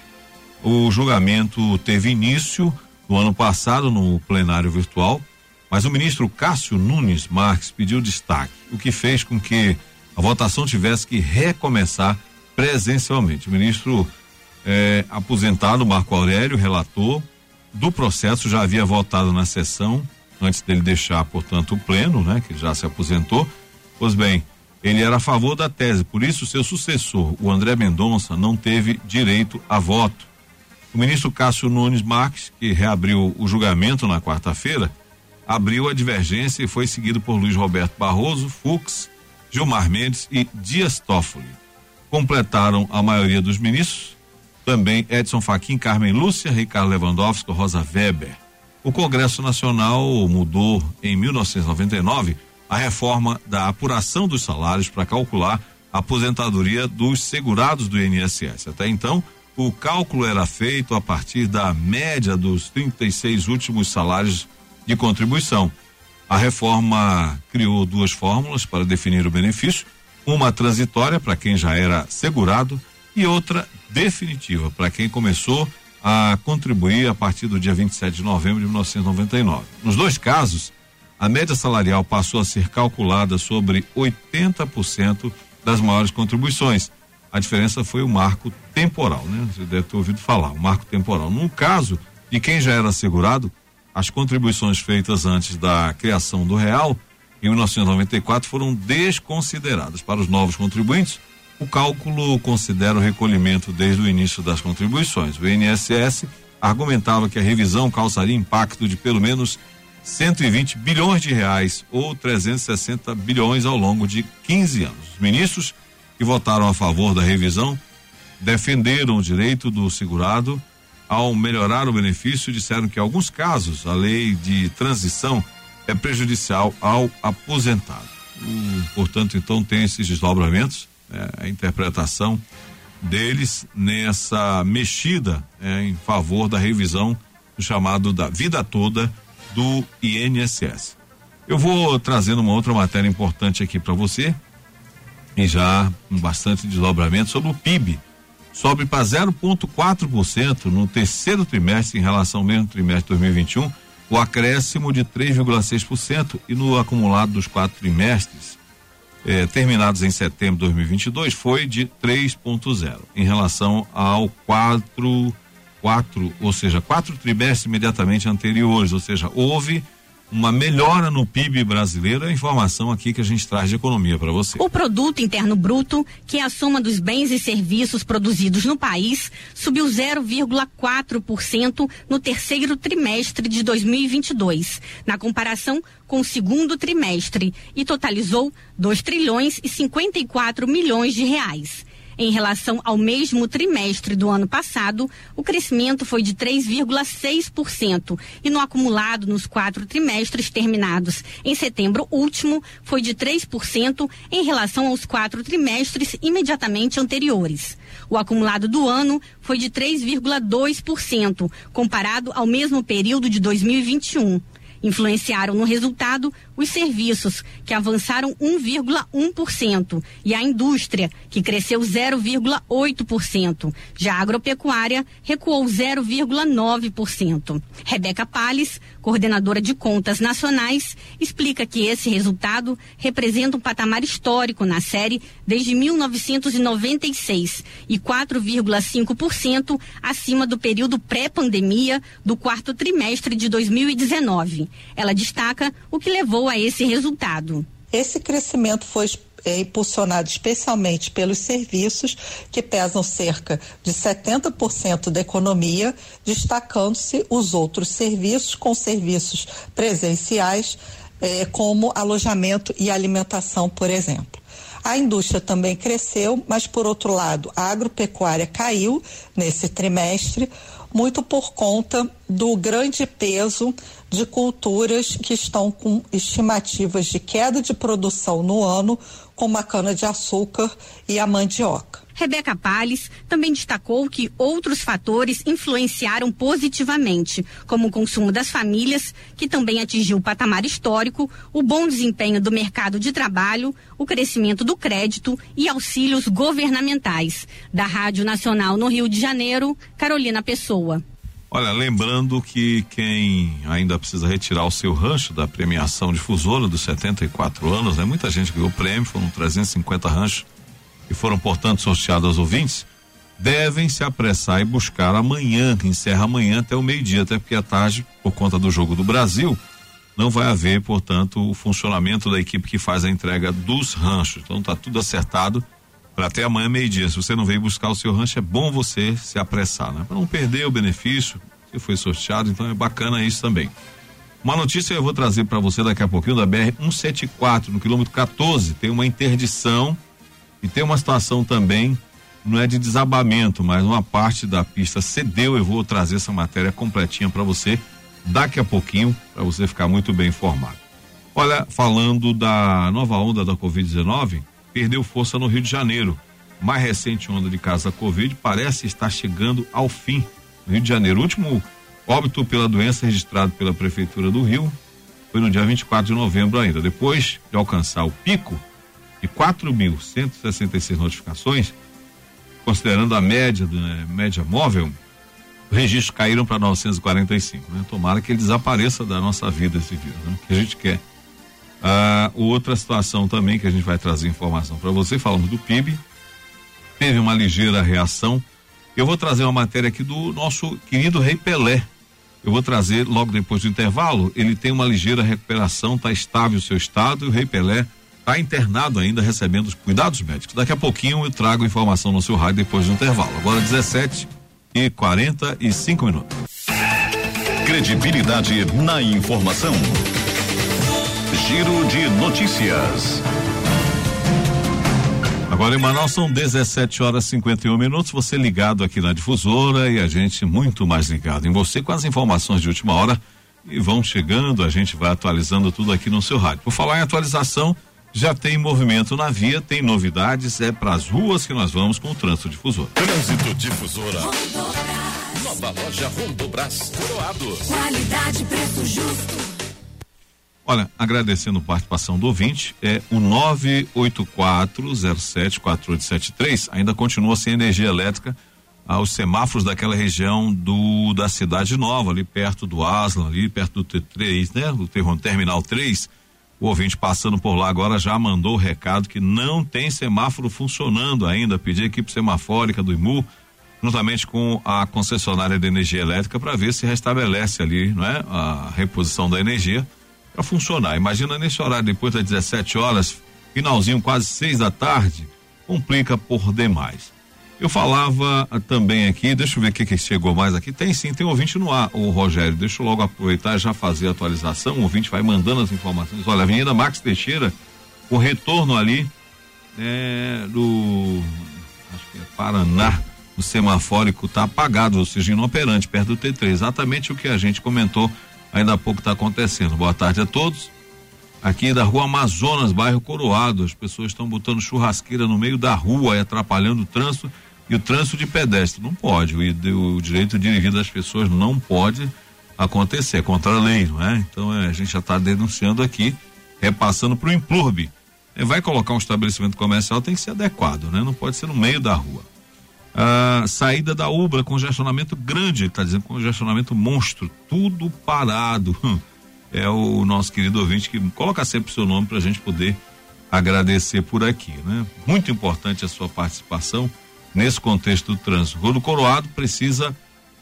O julgamento teve início no ano passado no plenário virtual, mas o ministro Cássio Nunes Marques pediu destaque, o que fez com que a votação tivesse que recomeçar presencialmente. O ministro eh, aposentado Marco Aurélio, relator do processo, já havia votado na sessão antes dele deixar, portanto, o pleno, né, que já se aposentou. Pois bem, ele era a favor da tese, por isso seu sucessor, o André Mendonça, não teve direito a voto. O ministro Cássio Nunes Marques, que reabriu o julgamento na quarta-feira, abriu a divergência e foi seguido por Luiz Roberto Barroso, Fux, Gilmar Mendes e Dias Toffoli. Completaram a maioria dos ministros, também Edson Fachin, Carmen Lúcia, Ricardo Lewandowski, Rosa Weber. O Congresso Nacional mudou em mil novecentos e noventa e nove a reforma da apuração dos salários para calcular a aposentadoria dos segurados do I N S S. Até então, o cálculo era feito a partir da média dos trinta e seis últimos salários de contribuição. A reforma criou duas fórmulas para definir o benefício, uma transitória para quem já era segurado e outra definitiva para quem começou a contribuir a partir do dia vinte e sete de novembro de mil novecentos e noventa e nove. Nos dois casos, a média salarial passou a ser calculada sobre oitenta por cento das maiores contribuições. A diferença foi o marco temporal, né? Você deve ter ouvido falar, o marco temporal. No caso de quem já era segurado, as contribuições feitas antes da criação do real, em mil novecentos e noventa e quatro, foram desconsideradas. Para os novos contribuintes, o cálculo considera o recolhimento desde o início das contribuições. O I N S S argumentava que a revisão causaria impacto de pelo menos cento e vinte bilhões de reais ou trezentos e sessenta bilhões ao longo de quinze anos. Os ministros que votaram a favor da revisão defenderam o direito do segurado ao melhorar o benefício, disseram que em alguns casos a lei de transição é prejudicial ao aposentado. O, portanto, então tem esses desdobramentos, é, a interpretação deles nessa mexida é, em favor da revisão do chamado da vida toda do I N S S. Eu vou trazendo uma outra matéria importante aqui para você e já com bastante desdobramento sobre o P I B. Sobe para zero vírgula quatro por cento no terceiro trimestre em relação ao mesmo trimestre de dois mil e vinte e um, o acréscimo de três vírgula seis por cento e no acumulado dos quatro trimestres eh, terminados em setembro de dois mil e vinte e dois foi de três vírgula zero em relação ao quatro, quatro, ou seja, quatro trimestres imediatamente anteriores, ou seja, houve uma melhora no P I B brasileiro. É a informação aqui que a gente traz de economia para você. O Produto Interno Bruto, que é a soma dos bens e serviços produzidos no país, subiu zero vírgula quatro por cento no terceiro trimestre de dois mil e vinte e dois, na comparação com o segundo trimestre, e totalizou dois trilhões e cinquenta e quatro milhões de reais. Em relação ao mesmo trimestre do ano passado, o crescimento foi de três vírgula seis por cento e no acumulado nos quatro trimestres terminados em setembro último foi de três por cento em relação aos quatro trimestres imediatamente anteriores. O acumulado do ano foi de três vírgula dois por cento, comparado ao mesmo período de dois mil e vinte e um. Influenciaram no resultado os serviços, que avançaram um vírgula um por cento, e a indústria, que cresceu zero vírgula oito por cento. Já a agropecuária recuou zero vírgula nove por cento. Rebeca Palles, coordenadora de contas nacionais, explica que esse resultado representa um patamar histórico na série desde mil novecentos e noventa e seis e quatro vírgula cinco por cento acima do período pré-pandemia do quarto trimestre de dois mil e dezenove. Ela destaca o que levou a esse resultado. Esse crescimento foi é, impulsionado especialmente pelos serviços, que pesam cerca de setenta por cento da economia, destacando-se os outros serviços, com serviços presenciais, é, como alojamento e alimentação, por exemplo. A indústria também cresceu, mas, por outro lado, a agropecuária caiu nesse trimestre, muito por conta do grande peso de culturas que estão com estimativas de queda de produção no ano, como a cana-de-açúcar e a mandioca. Rebeca Palles também destacou que outros fatores influenciaram positivamente, como o consumo das famílias, que também atingiu o patamar histórico, o bom desempenho do mercado de trabalho, o crescimento do crédito e auxílios governamentais. Da Rádio Nacional no Rio de Janeiro, Carolina Pessoa. Olha, lembrando que quem ainda precisa retirar o seu rancho da premiação difusora dos setenta e quatro anos, né? Muita gente ganhou o prêmio, foram trezentos e cinquenta ranchos que foram, portanto, sorteados aos ouvintes, devem se apressar e buscar amanhã, que encerra amanhã até o meio-dia, até porque à tarde, por conta do Jogo do Brasil, não vai haver, portanto, o funcionamento da equipe que faz a entrega dos ranchos. Então tá tudo acertado para até amanhã meio-dia. Se você não veio buscar o seu rancho, é bom você se apressar, né? Para não perder o benefício, que foi sorteado, então é bacana isso também. Uma notícia eu vou trazer para você daqui a pouquinho da B R cento e setenta e quatro, no quilômetro quatorze, tem uma interdição e tem uma situação também, não é de desabamento, mas uma parte da pista cedeu. Eu vou trazer essa matéria completinha para você daqui a pouquinho, para você ficar muito bem informado. Olha, falando da nova onda da covid dezenove, perdeu força no Rio de Janeiro. Mais recente onda de casos da Covid parece estar chegando ao fim no Rio de Janeiro. O último óbito pela doença registrado pela Prefeitura do Rio foi no dia vinte e quatro de novembro ainda. Depois de alcançar o pico de quatro mil cento e sessenta e seis notificações, considerando a média, né, média móvel, os registros caíram para novecentos e quarenta e cinco. Né? Tomara que ele desapareça da nossa vida esse vírus, né? Que a gente quer. Ah, outra situação também que a gente vai trazer informação para você, falamos do P I B, teve uma ligeira reação. Eu vou trazer uma matéria aqui do nosso querido Rei Pelé. Eu vou trazer logo depois do intervalo. Ele tem uma ligeira recuperação, está estável o seu estado, e o Rei Pelé está internado ainda, recebendo os cuidados médicos. Daqui a pouquinho eu trago informação no seu rádio depois do intervalo. Agora dezessete e quarenta e cinco minutos. Credibilidade na informação. Giro de notícias. Agora em Manaus são dezessete horas e cinquenta e um minutos. Você ligado aqui na difusora e a gente muito mais ligado em você com as informações de última hora. E vão chegando, a gente vai atualizando tudo aqui no seu rádio. Por falar em atualização, já tem movimento na via, tem novidades, é para as ruas que nós vamos com o Trânsito Difusora. Trânsito Difusora. Nova loja Rondobras Coroado. Qualidade, preço justo. Olha, agradecendo a participação do ouvinte, é o nove oito quatro zero sete quatro oito sete três, ainda continua sem energia elétrica aos semáforos daquela região do da Cidade Nova, ali perto do Aslan, ali perto do T três, né? Do Terminal três. O ouvinte passando por lá agora já mandou o recado que não tem semáforo funcionando ainda, pedir a equipe semafórica do I M U, juntamente com a concessionária de energia elétrica, para ver se restabelece ali, não é? A reposição da energia para funcionar. Imagina nesse horário, depois das dezessete horas, finalzinho quase seis da tarde, complica por demais. Eu falava também aqui, deixa eu ver o que, que chegou mais aqui. Tem sim, tem um ouvinte no ar, o Rogério. Deixa eu logo aproveitar e já fazer a atualização. O ouvinte vai mandando as informações. Olha, Avenida Max Teixeira, o retorno ali é, do acho que é Paraná, o semafórico está apagado, ou seja, inoperante, perto do T três. Exatamente o que a gente comentou ainda há pouco está acontecendo. Boa tarde a todos. Aqui da rua Amazonas, bairro Coroado, as pessoas estão botando churrasqueira no meio da rua e atrapalhando o trânsito e o trânsito de pedestre. Não pode, o, o direito de ir das pessoas não pode acontecer, é contra a lei, não é? Então é, a gente já está denunciando aqui, repassando para o Implurbe. É, vai colocar um estabelecimento comercial, tem que ser adequado, né? Não pode ser no meio da rua. A saída da Ubra, congestionamento grande, está dizendo congestionamento monstro, tudo parado. É o nosso querido ouvinte que coloca sempre o seu nome para a gente poder agradecer por aqui, né? Muito importante a sua participação nesse contexto do trânsito. Rua do Coroado precisa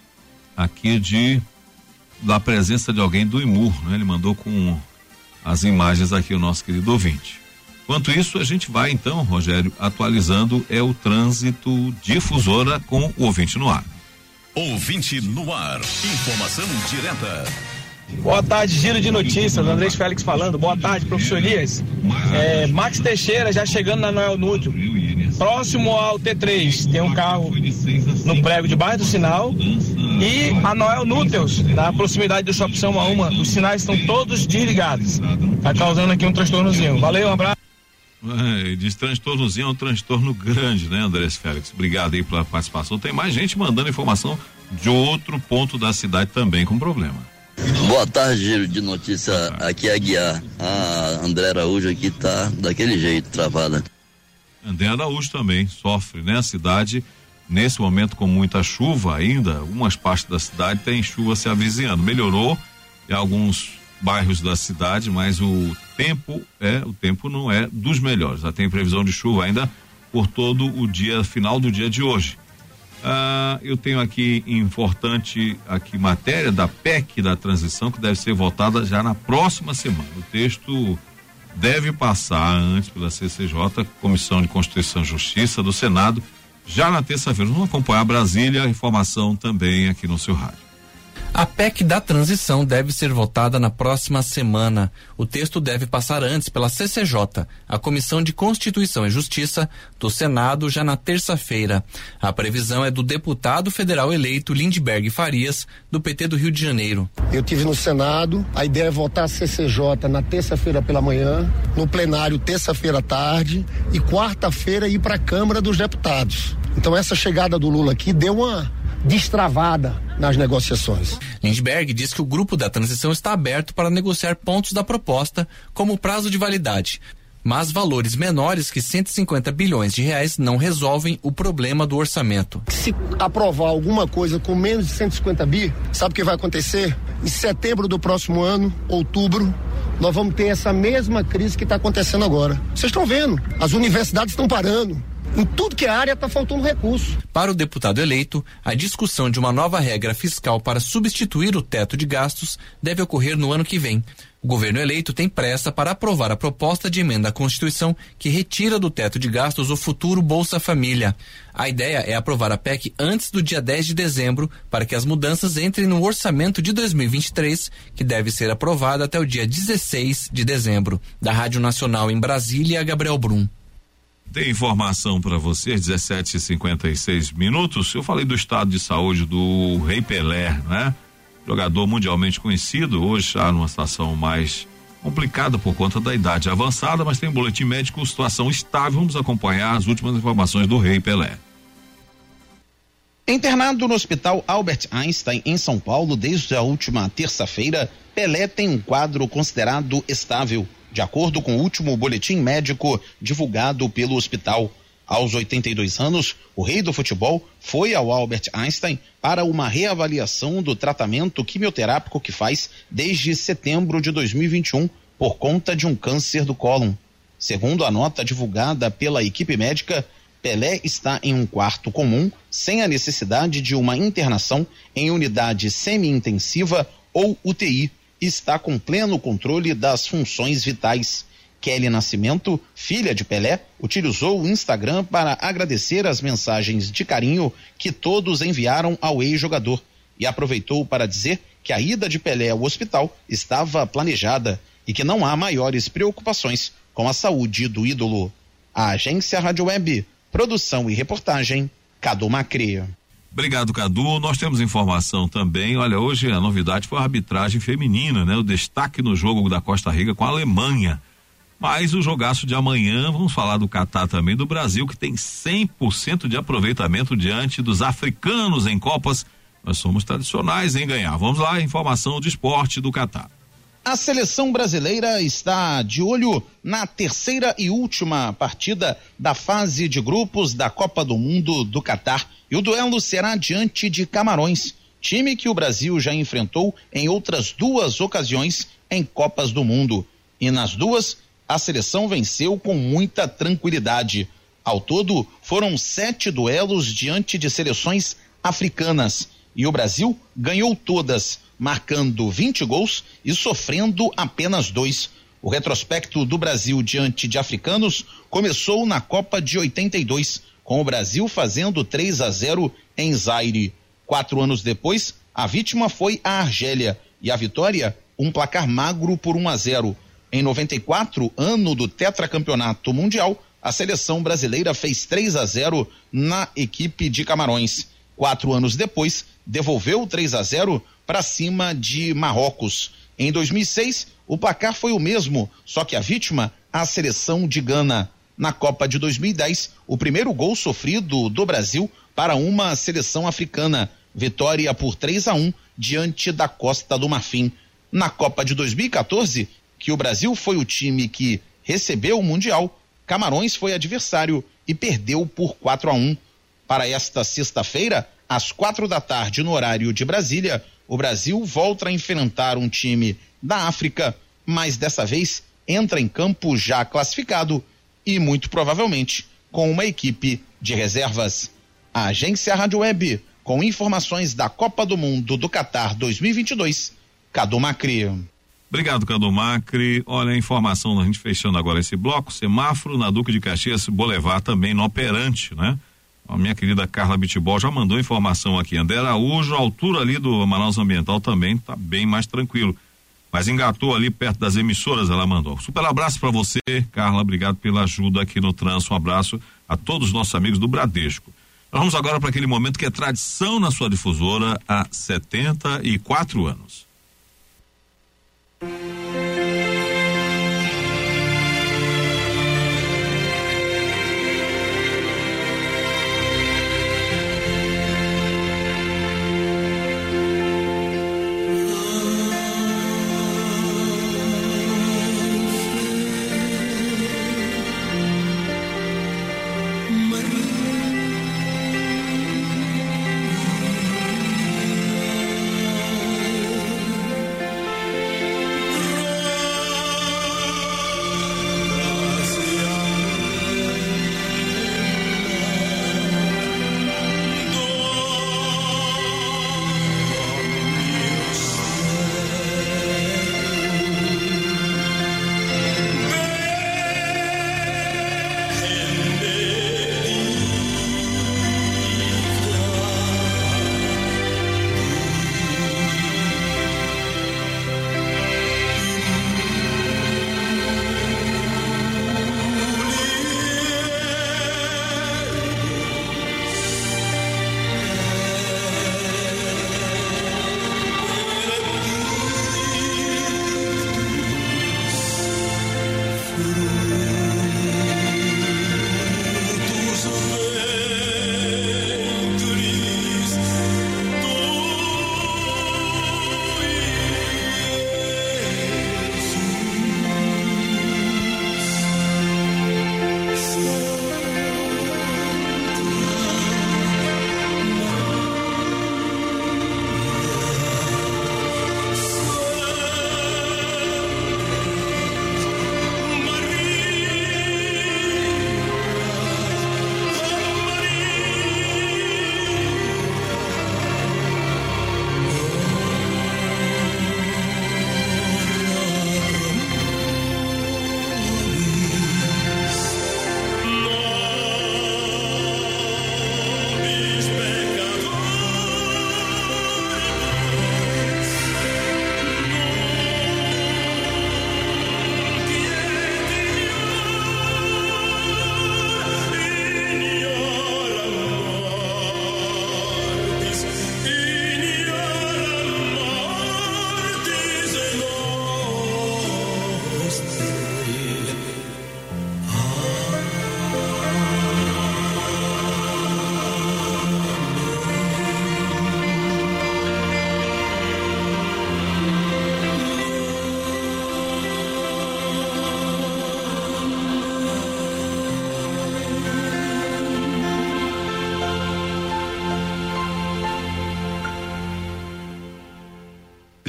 aqui de da presença de alguém do IMUR, né? Ele mandou com as imagens aqui o nosso querido ouvinte. Enquanto isso, a gente vai então, Rogério, atualizando é o trânsito difusora com o ouvinte no ar. Ouvinte no ar, informação direta. Boa tarde, giro de notícias, Andrés Félix falando. Boa tarde, professor Elias. É, Max Teixeira já chegando na Noel Nútil, próximo ao T três, tem um carro no prego debaixo do sinal e a Noel Núteus, na proximidade do Shopping São Uma, os sinais estão todos desligados. Tá causando aqui um transtornozinho. Valeu, um abraço. É, diz transtornozinho, é um transtorno grande, né, Andrés Félix? Obrigado aí pela participação. Tem mais gente mandando informação de outro ponto da cidade também com problema. Boa tarde, giro de notícia. Aqui é a Guiar. A André Araújo aqui tá daquele jeito, travada. André Araújo também sofre, né? A cidade, nesse momento com muita chuva ainda, algumas partes da cidade tem chuva se avizinhando. Melhorou em alguns bairros da cidade, mas o tempo é, o tempo não é dos melhores. Já tem previsão de chuva ainda por todo o dia, final do dia de hoje. Ah, eu tenho aqui importante aqui matéria da P E C da transição que deve ser votada já na próxima semana. O texto deve passar antes pela C C J, Comissão de Constituição e Justiça do Senado, já na terça-feira. Vamos acompanhar Brasília, informação também aqui no seu rádio. A P E C da transição deve ser votada na próxima semana. O texto deve passar antes pela C C J, a Comissão de Constituição e Justiça do Senado, já na terça-feira. A previsão é do deputado federal eleito Lindbergh Farias, do P T do Rio de Janeiro. Eu tive no Senado, a ideia é votar a C C J na terça-feira pela manhã, no plenário terça-feira à tarde e quarta-feira ir para a Câmara dos Deputados. Então essa chegada do Lula aqui deu uma destravada nas negociações. Lindbergh diz que o grupo da transição está aberto para negociar pontos da proposta, como o prazo de validade, mas valores menores que cento e cinquenta bilhões de reais não resolvem o problema do orçamento. Se aprovar alguma coisa com menos de cento e cinquenta bi, sabe o que vai acontecer? Em setembro do próximo ano, outubro, nós vamos ter essa mesma crise que está acontecendo agora. Vocês estão vendo, as universidades estão parando. Em tudo que é área está faltando recurso. Para o deputado eleito, a discussão de uma nova regra fiscal para substituir o teto de gastos deve ocorrer no ano que vem. O governo eleito tem pressa para aprovar a proposta de emenda à Constituição que retira do teto de gastos o futuro Bolsa Família. A ideia é aprovar a P E C antes do dia dez de dezembro para que as mudanças entrem no orçamento de dois mil e vinte e três, que deve ser aprovado até o dia dezesseis de dezembro. Da Rádio Nacional em Brasília, Gabriel Brum. Tem informação para vocês, dezessete e cinquenta e seis minutos. Eu falei do estado de saúde do Rei Pelé, né? Jogador mundialmente conhecido, hoje está numa situação mais complicada por conta da idade avançada, mas tem um boletim médico, situação estável. Vamos acompanhar as últimas informações do Rei Pelé. Internado no Hospital Albert Einstein, em São Paulo, desde a última terça-feira, Pelé tem um quadro considerado estável. De acordo com o último boletim médico divulgado pelo hospital, aos oitenta e dois anos, o rei do futebol foi ao Albert Einstein para uma reavaliação do tratamento quimioterápico que faz desde setembro de dois mil e vinte e um por conta de um câncer do cólon. Segundo a nota divulgada pela equipe médica, Pelé está em um quarto comum, sem a necessidade de uma internação em unidade semi-intensiva ou U T I, e está com pleno controle das funções vitais. Kelly Nascimento, filha de Pelé, utilizou o Instagram para agradecer as mensagens de carinho que todos enviaram ao ex-jogador e aproveitou para dizer que a ida de Pelé ao hospital estava planejada e que não há maiores preocupações com a saúde do ídolo. A agência Rádio Web Produção e reportagem, Cadu Macri. Obrigado, Cadu. Nós temos informação também. Olha, hoje a novidade foi a arbitragem feminina, né? O destaque no jogo da Costa Rica com a Alemanha. Mas o jogaço de amanhã, vamos falar do Catar também, do Brasil, que tem cem por cento de aproveitamento diante dos africanos em Copas. Nós somos tradicionais em ganhar. Vamos lá, informação de esporte do Catar. A seleção brasileira está de olho na terceira e última partida da fase de grupos da Copa do Mundo do Catar. E o duelo será diante de Camarões, time que o Brasil já enfrentou em outras duas ocasiões em Copas do Mundo. E nas duas, a seleção venceu com muita tranquilidade. Ao todo, foram sete duelos diante de seleções africanas. E o Brasil ganhou todas, marcando vinte gols e sofrendo apenas dois. O retrospecto do Brasil diante de africanos começou na Copa de oitenta e dois, com o Brasil fazendo três a zero em Zaire. Quatro anos depois, a vítima foi a Argélia e a vitória, um placar magro por um a zero. Em noventa e quatro, ano do tetracampeonato mundial, a seleção brasileira fez três a zero na equipe de Camarões. Quatro anos depois, devolveu três a zero para cima de Marrocos. Em dois mil e seis, o placar foi o mesmo, só que a vítima, a seleção de Gana. Na Copa de dois mil e dez, o primeiro gol sofrido do Brasil para uma seleção africana. Vitória por três a um diante da Costa do Marfim. Na Copa de dois mil e quatorze, que o Brasil foi o time que recebeu o Mundial, Camarões foi adversário e perdeu por quatro a um. Para esta sexta-feira, às quatro da tarde, no horário de Brasília, o Brasil volta a enfrentar um time da África, mas dessa vez entra em campo já classificado e muito provavelmente com uma equipe de reservas. A agência Rádio Web, com informações da Copa do Mundo do Catar dois mil e vinte e dois, Cadu Macri. Obrigado, Cadu Macri. Olha a informação, a gente fechando agora esse bloco, semáforo na Duque de Caxias Boulevard também inoperante, né? A minha querida Carla Bitibol já mandou informação aqui. André Araújo, a altura ali do Manaus Ambiental também tá bem mais tranquilo. Mas engatou ali perto das emissoras, ela mandou. Super abraço para você, Carla. Obrigado pela ajuda aqui no trânsito. Um abraço a todos os nossos amigos do Bradesco. Nós vamos agora para aquele momento que é tradição na sua difusora há setenta e quatro anos.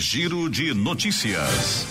Giro de Notícias.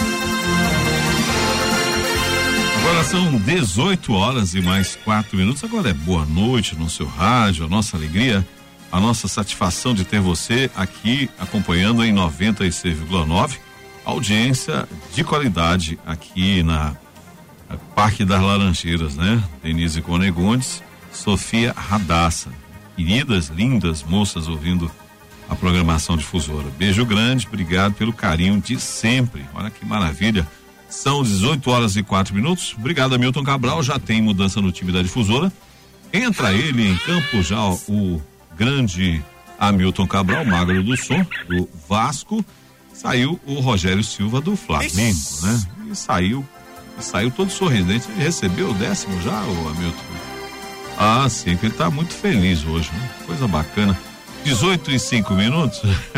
Agora são dezoito horas e mais quatro minutos. Agora é boa noite no seu rádio, a nossa alegria, a nossa satisfação de ter você aqui acompanhando em noventa e seis vírgula nove, audiência de qualidade aqui na Parque das Laranjeiras, né? Denise Conegundes, Sofia Radassa, queridas, lindas moças ouvindo a programação difusora. Beijo grande, obrigado pelo carinho de sempre. Olha que maravilha. São dezoito horas e quatro minutos. Obrigado, Hamilton Cabral. Já tem mudança no time da difusora. Entra ele em campo já o grande Hamilton Cabral, magro do som, do Vasco. Saiu o Rogério Silva do Flamengo, né? E saiu, e saiu todo sorridente. Ele recebeu o décimo já, o Hamilton. Ah, sim, que ele tá muito feliz hoje, né? Coisa bacana. dezoito e cinco minutos.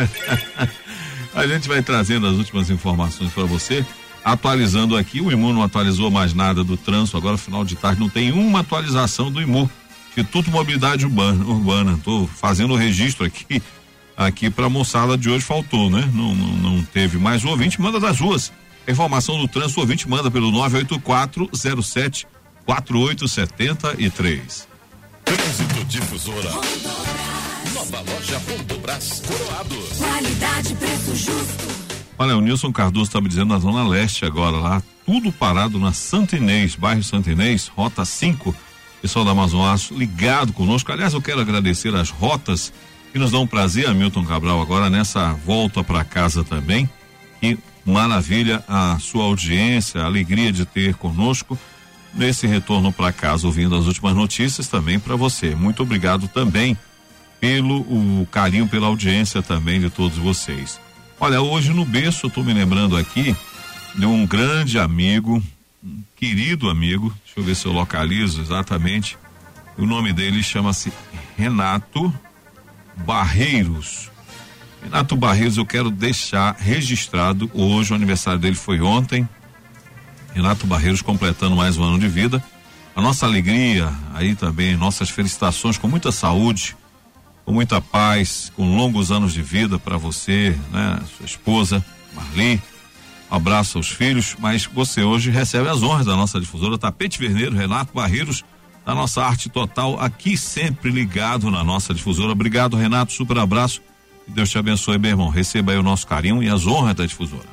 A gente vai trazendo as últimas informações para você. Atualizando aqui, o I M U não atualizou mais nada do trânsito, agora final de tarde não tem uma atualização do I M U, Instituto Mobilidade Urbana, Urbana. Tô fazendo o registro aqui, aqui pra moçada de hoje, faltou, né? Não, não, não teve mais. O ouvinte manda das ruas. A informação do trânsito, o ouvinte manda pelo nove oito quatro zero sete quatro oito sete três. Trânsito Difusora. Nova loja Rondobras Coroado. Qualidade, preço justo. Olha, o Nilson Cardoso está me dizendo na Zona Leste agora, lá, tudo parado na Santo Inês, bairro Santo Inês, rota cinco. Pessoal da Amazonas ligado conosco. Aliás, eu quero agradecer as rotas que nos dão um prazer, Hamilton Cabral, agora nessa volta para casa também. Que maravilha a sua audiência, a alegria de ter conosco nesse retorno para casa, ouvindo as últimas notícias também para você. Muito obrigado também pelo o carinho, pela audiência também de todos vocês. Olha, hoje no berço eu tô me lembrando aqui de um grande amigo, um querido amigo, deixa eu ver se eu localizo exatamente, o nome dele chama-se Renato Barreiros. Renato Barreiros, eu quero deixar registrado hoje, o aniversário dele foi ontem, Renato Barreiros completando mais um ano de vida, a nossa alegria, aí também nossas felicitações com muita saúde, com muita paz, com longos anos de vida para você, né? Sua esposa, Marli, um abraço aos filhos, mas você hoje recebe as honras da nossa difusora, Tapete Vermelho, Renato Barreiros, da nossa Arte Total, aqui sempre ligado na nossa difusora. Obrigado, Renato, super abraço, que Deus te abençoe, meu irmão, receba aí o nosso carinho e as honras da difusora.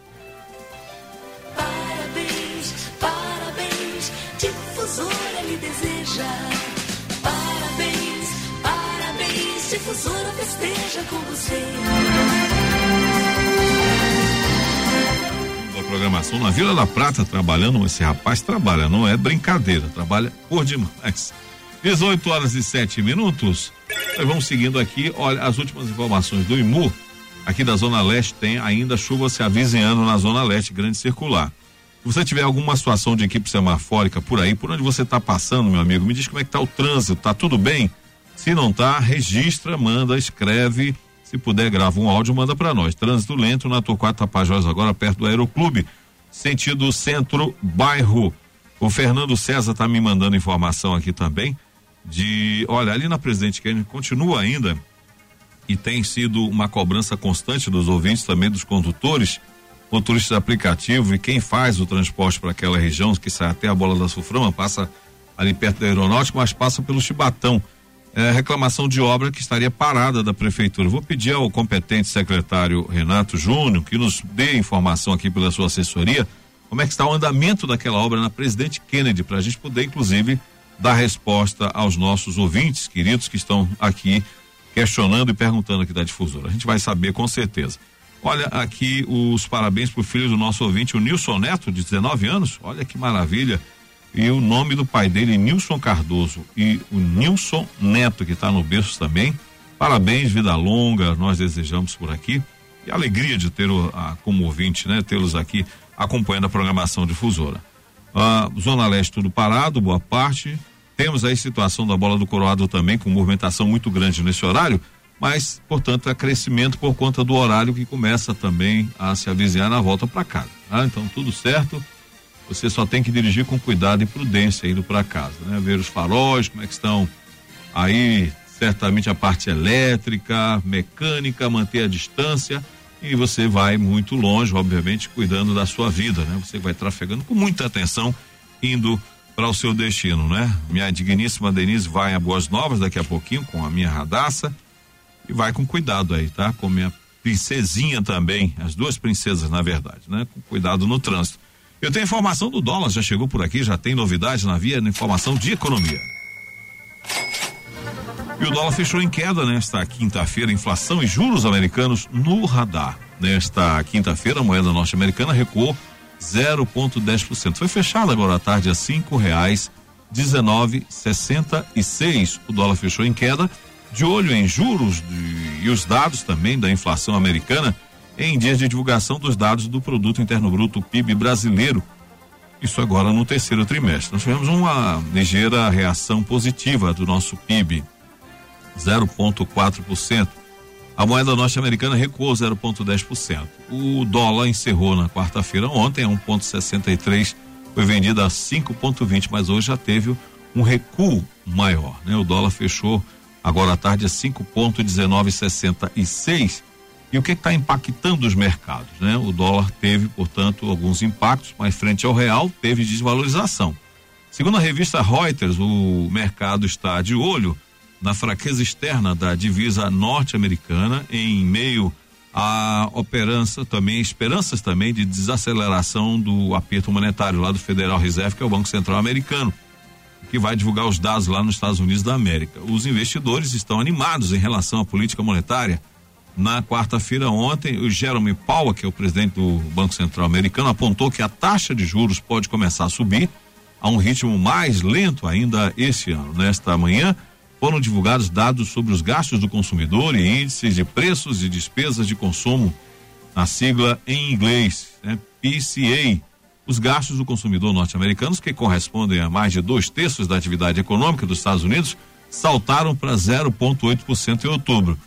Parabéns, parabéns, difusora lhe deseja. Difusora festeja com você. A programação na Vila da Prata trabalhando, esse rapaz trabalha, não é brincadeira, trabalha por demais. dezoito horas e sete minutos. Nós vamos seguindo aqui, olha, as últimas informações do I M U, aqui da Zona Leste tem ainda chuva se avizinhando na Zona Leste, grande circular. Se você tiver alguma situação de equipe semafórica por aí, por onde você está passando, meu amigo, me diz como é que tá o trânsito, tá tudo bem? Se não tá, registra, manda, escreve, se puder grava um áudio, manda para nós. Trânsito lento na Torquato Tapajós, agora perto do Aeroclube, sentido centro bairro. O Fernando César tá me mandando informação aqui também de, olha, ali na Presidente Kennedy continua ainda e tem sido uma cobrança constante dos ouvintes, também dos condutores, motoristas de aplicativo e quem faz o transporte para aquela região, que sai até a Bola da Suframa, passa ali perto da Aeronáutica, mas passa pelo Chibatão. É, reclamação de obra que estaria parada da prefeitura. Vou pedir ao competente secretário Renato Júnior que nos dê informação aqui pela sua assessoria, como é que está o andamento daquela obra na Presidente Kennedy, para a gente poder, inclusive, dar resposta aos nossos ouvintes queridos que estão aqui questionando e perguntando aqui da difusora. A gente vai saber com certeza. Olha aqui os parabéns pro filho do nosso ouvinte, o Nilson Neto, de dezenove anos. Olha que maravilha. E o nome do pai dele, Nilson Cardoso, e o Nilson Neto, que está no berço também. Parabéns, vida longa, nós desejamos por aqui. E a alegria de ter o, a, como ouvinte, né? Tê-los aqui acompanhando a programação difusora. Ah, Zona Leste tudo parado, boa parte. Temos aí a situação da Bola do Coroado também, com movimentação muito grande nesse horário, mas, portanto, é crescimento por conta do horário que começa também a se avizinhar na volta para casa. Ah, então, tudo certo. Você só tem que dirigir com cuidado e prudência indo para casa, né? Ver os faróis, como é que estão aí, certamente a parte elétrica, mecânica, manter a distância e você vai muito longe, obviamente, cuidando da sua vida, né? Você vai trafegando com muita atenção, indo para o seu destino, né? Minha digníssima Denise vai a Boas Novas daqui a pouquinho com a minha Radassa e vai com cuidado aí, tá? Com minha princesinha também, as duas princesas, na verdade, né? Com cuidado no trânsito. Eu tenho informação do dólar, já chegou por aqui, já tem novidade na via, informação de economia. E o dólar fechou em queda nesta quinta-feira, inflação e juros americanos no radar. Nesta quinta-feira, a moeda norte-americana recuou zero vírgula dez por cento. Foi fechada agora à tarde a cinco reais dezenove reais e sessenta e seis. O dólar fechou em queda, de olho em juros de, e os dados também da inflação americana em dias de divulgação dos dados do Produto Interno Bruto, P I B brasileiro. Isso agora no terceiro trimestre. Nós tivemos uma ligeira reação positiva do nosso P I B, zero vírgula quatro por cento. A moeda norte-americana recuou zero vírgula dez por cento. O dólar encerrou na quarta-feira ontem a um vírgula sessenta e três, foi vendido a cinco vírgula vinte, mas hoje já teve um recuo maior, né? O dólar fechou agora à tarde a cinco vírgula dezenove sessenta e seis. E o que está impactando os mercados, né? O dólar teve, portanto, alguns impactos, mas frente ao real teve desvalorização. Segundo a revista Reuters, o mercado está de olho na fraqueza externa da divisa norte-americana em meio a operança também, esperanças também de desaceleração do aperto monetário lá do Federal Reserve, que é o Banco Central americano, que vai divulgar os dados lá nos Estados Unidos da América. Os investidores estão animados em relação à política monetária. Na quarta-feira ontem, o Jerome Powell, que é o presidente do Banco Central americano, apontou que a taxa de juros pode começar a subir a um ritmo mais lento ainda esse ano. Nesta manhã, foram divulgados dados sobre os gastos do consumidor e índices de preços e despesas de consumo, na sigla em inglês, né? P C A. Os gastos do consumidor norte-americanos, que correspondem a mais de dois terços da atividade econômica dos Estados Unidos, saltaram para zero vírgula oito por cento em outubro.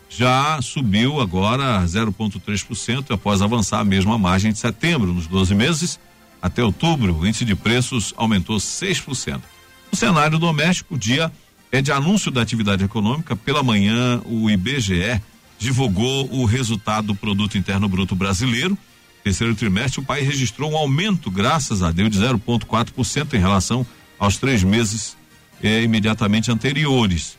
Já subiu agora zero vírgula três por cento após avançar a mesma margem de setembro. Nos doze meses, até outubro, o índice de preços aumentou seis por cento. No cenário doméstico, o dia é de anúncio da atividade econômica. Pela manhã, o I B G E divulgou o resultado do Produto Interno Bruto brasileiro. Terceiro trimestre, o país registrou um aumento, graças a Deus, de zero vírgula quatro por cento em relação aos três meses eh, imediatamente anteriores.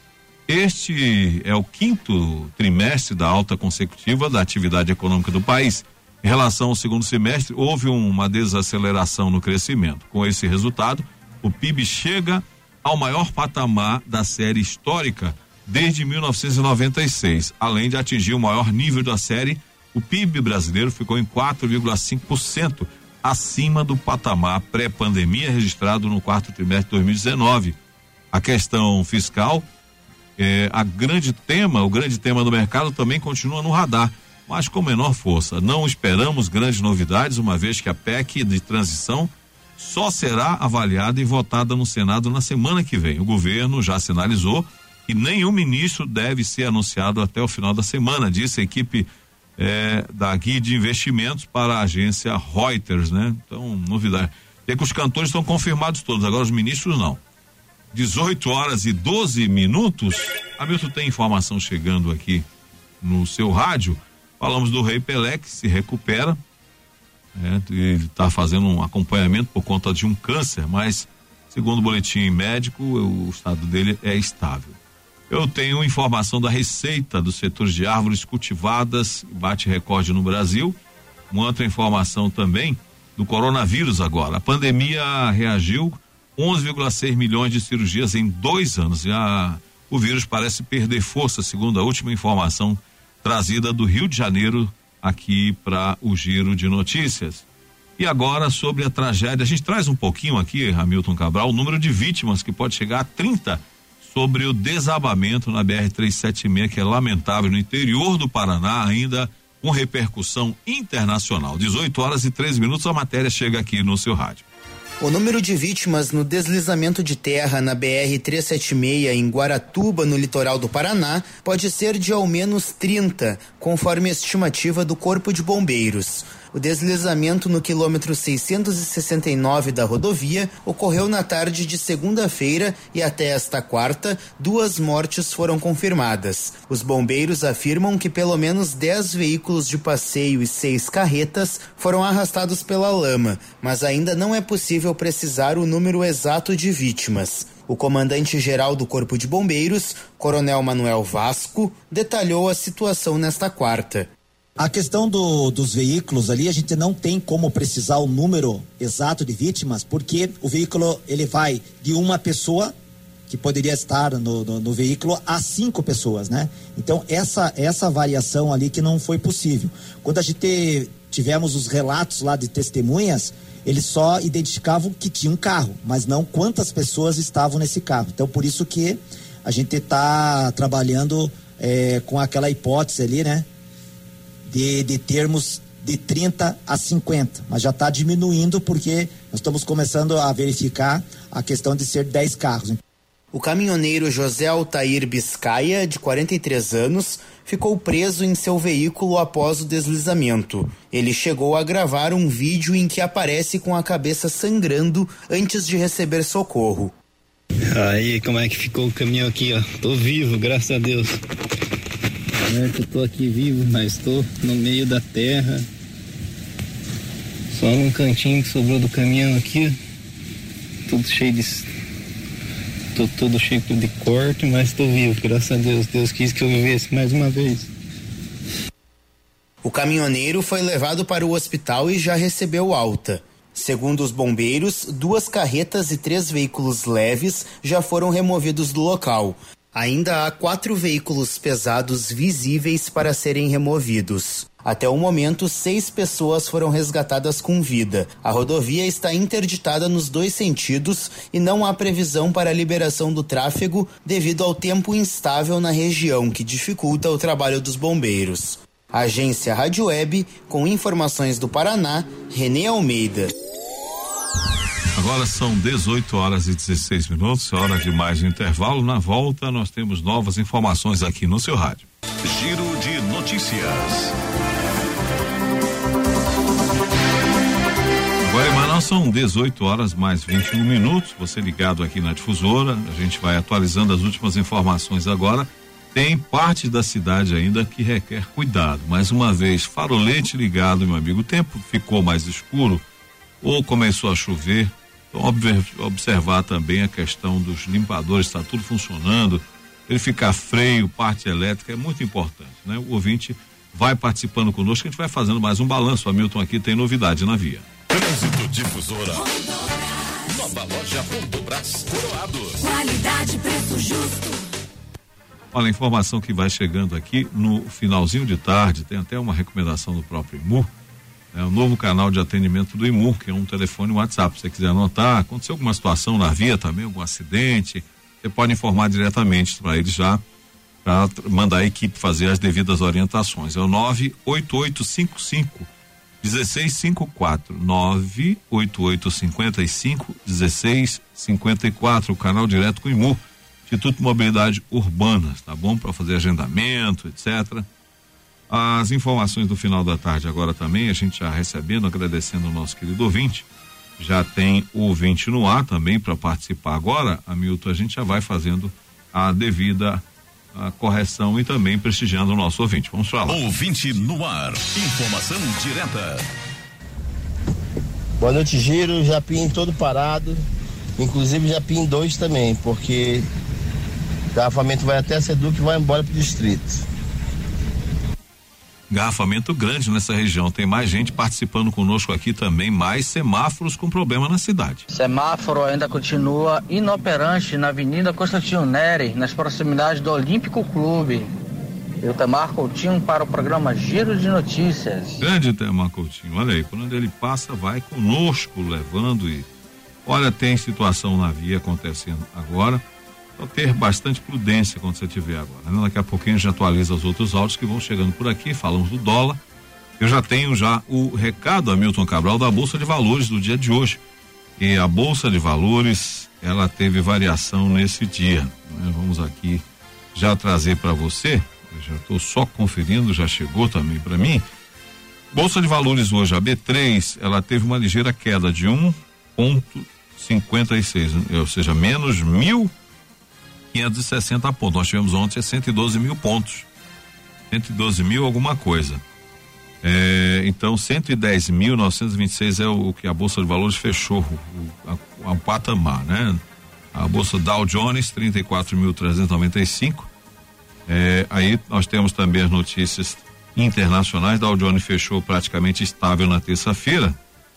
Este é o quinto trimestre da alta consecutiva da atividade econômica do país. Em relação ao segundo semestre, houve uma desaceleração no crescimento. Com esse resultado, o P I B chega ao maior patamar da série histórica desde mil novecentos e noventa e seis. Além de atingir o maior nível da série, o P I B brasileiro ficou em quatro vírgula cinco por cento acima do patamar pré-pandemia registrado no quarto trimestre de dois mil e dezenove. A questão fiscal, é, a grande tema, o grande tema do mercado também continua no radar, mas com menor força. Não esperamos grandes novidades, uma vez que a P E C de transição só será avaliada e votada no Senado na semana que vem. O governo já sinalizou que nenhum ministro deve ser anunciado até o final da semana, disse a equipe é, da Guia de Investimentos para a agência Reuters, né? Então, novidade. É que os cantores estão confirmados todos, agora os ministros não. dezoito horas e doze minutos. Hamilton, tem informação chegando aqui no seu rádio. Falamos do Rei Pelé, que se recupera. É, ele está fazendo um acompanhamento por conta de um câncer, mas segundo o boletim médico, o estado dele é estável. Eu tenho informação da receita dos setores de árvores cultivadas, bate recorde no Brasil. Uma outra informação também do coronavírus agora. A pandemia reagiu, onze vírgula seis milhões de cirurgias em dois anos. Já o vírus parece perder força, segundo a última informação trazida do Rio de Janeiro aqui para o Giro de Notícias. E agora sobre a tragédia, a gente traz um pouquinho aqui, Hamilton Cabral, o número de vítimas que pode chegar a trinta sobre o desabamento na B R trezentos e setenta e seis, que é lamentável, no interior do Paraná, ainda com repercussão internacional. dezoito horas e treze minutos, a matéria chega aqui no seu rádio. O número de vítimas no deslizamento de terra na B R trezentos e setenta e seis em Guaratuba, no litoral do Paraná, pode ser de ao menos trinta, conforme a estimativa do Corpo de Bombeiros. O deslizamento no quilômetro seiscentos e sessenta e nove da rodovia ocorreu na tarde de segunda-feira e até esta quarta, duas mortes foram confirmadas. Os bombeiros afirmam que pelo menos dez veículos de passeio e seis carretas foram arrastados pela lama, mas ainda não é possível precisar o número exato de vítimas. O comandante-geral do Corpo de Bombeiros, Coronel Manuel Vasco, detalhou a situação nesta quarta. A questão do, dos veículos ali, a gente não tem como precisar o número exato de vítimas, porque o veículo ele vai de uma pessoa que poderia estar no, no, no veículo a cinco pessoas, né? Então essa, essa variação ali que não foi possível. Quando a gente tivemos os relatos lá de testemunhas, eles só identificavam que tinha um carro, mas não quantas pessoas estavam nesse carro. Então por isso que a gente está trabalhando é, com aquela hipótese ali, né? De, de termos de trinta a cinquenta, mas já está diminuindo porque nós estamos começando a verificar a questão de ser dez carros. O caminhoneiro José Altair Biscaia, de quarenta e três anos, ficou preso em seu veículo após o deslizamento. Ele chegou a gravar um vídeo em que aparece com a cabeça sangrando antes de receber socorro. Aí, como é que ficou o caminhão aqui, ó? Tô vivo, graças a Deus. Eu tô aqui vivo, mas tô no meio da terra. Só num cantinho que sobrou do caminhão aqui. Tudo cheio de... Tô todo cheio de corte, mas tô vivo, graças a Deus. Deus quis que eu vivesse mais uma vez. O caminhoneiro foi levado para o hospital e já recebeu alta. Segundo os bombeiros, duas carretas e três veículos leves já foram removidos do local. Ainda há quatro veículos pesados visíveis para serem removidos. Até o momento, seis pessoas foram resgatadas com vida. A rodovia está interditada nos dois sentidos e não há previsão para a liberação do tráfego devido ao tempo instável na região, que dificulta o trabalho dos bombeiros. Agência Rádio Web, com informações do Paraná, Renê Almeida. Agora são dezoito horas e dezesseis minutos, hora de mais um intervalo. Na volta nós temos novas informações aqui no seu rádio. Giro de notícias. Agora em Manaus são dezoito horas mais vinte e um minutos. Você ligado aqui na difusora, a gente vai atualizando as últimas informações agora. Tem parte da cidade ainda que requer cuidado. Mais uma vez, farolete ligado, meu amigo. O tempo ficou mais escuro ou começou a chover. Então, observar também a questão dos limpadores, está tudo funcionando, verificar freio, parte elétrica, é muito importante, né? O ouvinte vai participando conosco, a gente vai fazendo mais um balanço. O Hamilton aqui tem novidade na via. Trânsito Difusora. Nova loja Rondobras, Coroado. Qualidade, preço justo. Olha, a informação que vai chegando aqui no finalzinho de tarde, tem até uma recomendação do próprio I M U, é o novo canal de atendimento do I M U, que é um telefone WhatsApp. Se você quiser anotar, aconteceu alguma situação na via também, algum acidente, você pode informar diretamente para eles já, para mandar a equipe fazer as devidas orientações. É o nove oito oito cinco cinco um seis cinco quatro, nove oito oito cinco cinco um seis cinco quatro, o canal direto com o I M U, Instituto de Mobilidade Urbana, tá bom? Para fazer agendamento, etcétera. As informações do final da tarde agora também, a gente já recebendo, agradecendo o nosso querido ouvinte. Já tem o ouvinte no ar também para participar agora, Hamilton, a gente já vai fazendo a devida a correção e também prestigiando o nosso ouvinte. Vamos falar. Ouvinte no ar, informação direta. Boa noite, Giro, Japim todo parado, inclusive Japim dois também, porque o garrafamento vai até a Seduc e vai embora pro distrito. Garrafamento grande nessa região, tem mais gente participando conosco aqui também, mais semáforos com problema na cidade. Semáforo ainda continua inoperante na Avenida Constantino Neri, nas proximidades do Olímpico Clube. Eu, Temar Coutinho, para o programa Giro de Notícias. Grande Temar Coutinho, olha aí, quando ele passa, vai conosco levando e olha, tem situação na via acontecendo agora. Só ter bastante prudência quando você tiver agora, né? Daqui a pouquinho a gente atualiza os outros áudios que vão chegando por aqui, falamos do dólar. Eu já tenho já o recado, Hamilton Cabral, da Bolsa de Valores do dia de hoje. E a Bolsa de Valores, ela teve variação nesse dia, né? Vamos aqui já trazer para você, eu já estou só conferindo, já chegou também para mim. Bolsa de Valores hoje, a B três, ela teve uma ligeira queda de um vírgula cinquenta e seis, ou seja, menos mil quinhentos e sessenta pontos. Nós tivemos ontem cento e doze mil pontos. cento e doze mil alguma coisa. É, então, cento e dez mil novecentos e vinte e seis é o, o que a Bolsa de Valores fechou, o, a, a patamar, né? A Bolsa Dow Jones, trinta e quatro mil trezentos e noventa e cinco. É, aí nós temos também as notícias internacionais. Dow Jones fechou praticamente estável na terça-feira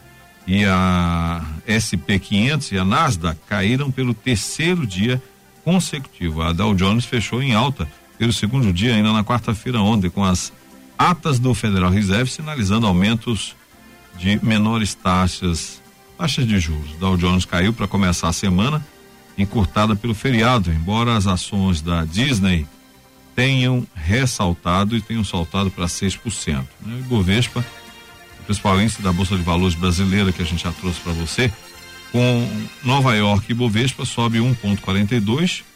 e a S P quinhentos e a Nasdaq caíram pelo terceiro dia consecutivo. A Dow Jones fechou em alta pelo segundo dia ainda na quarta-feira ontem, com as atas do Federal Reserve sinalizando aumentos de menores taxas taxas de juros. Dow Jones caiu para começar a semana, encurtada pelo feriado, embora as ações da Disney tenham ressaltado e tenham saltado para seis por cento. Né? O Ibovespa, o principal índice da Bolsa de Valores brasileira que a gente já trouxe para você, com Nova York e Ibovespa sobe um vírgula quarenta e dois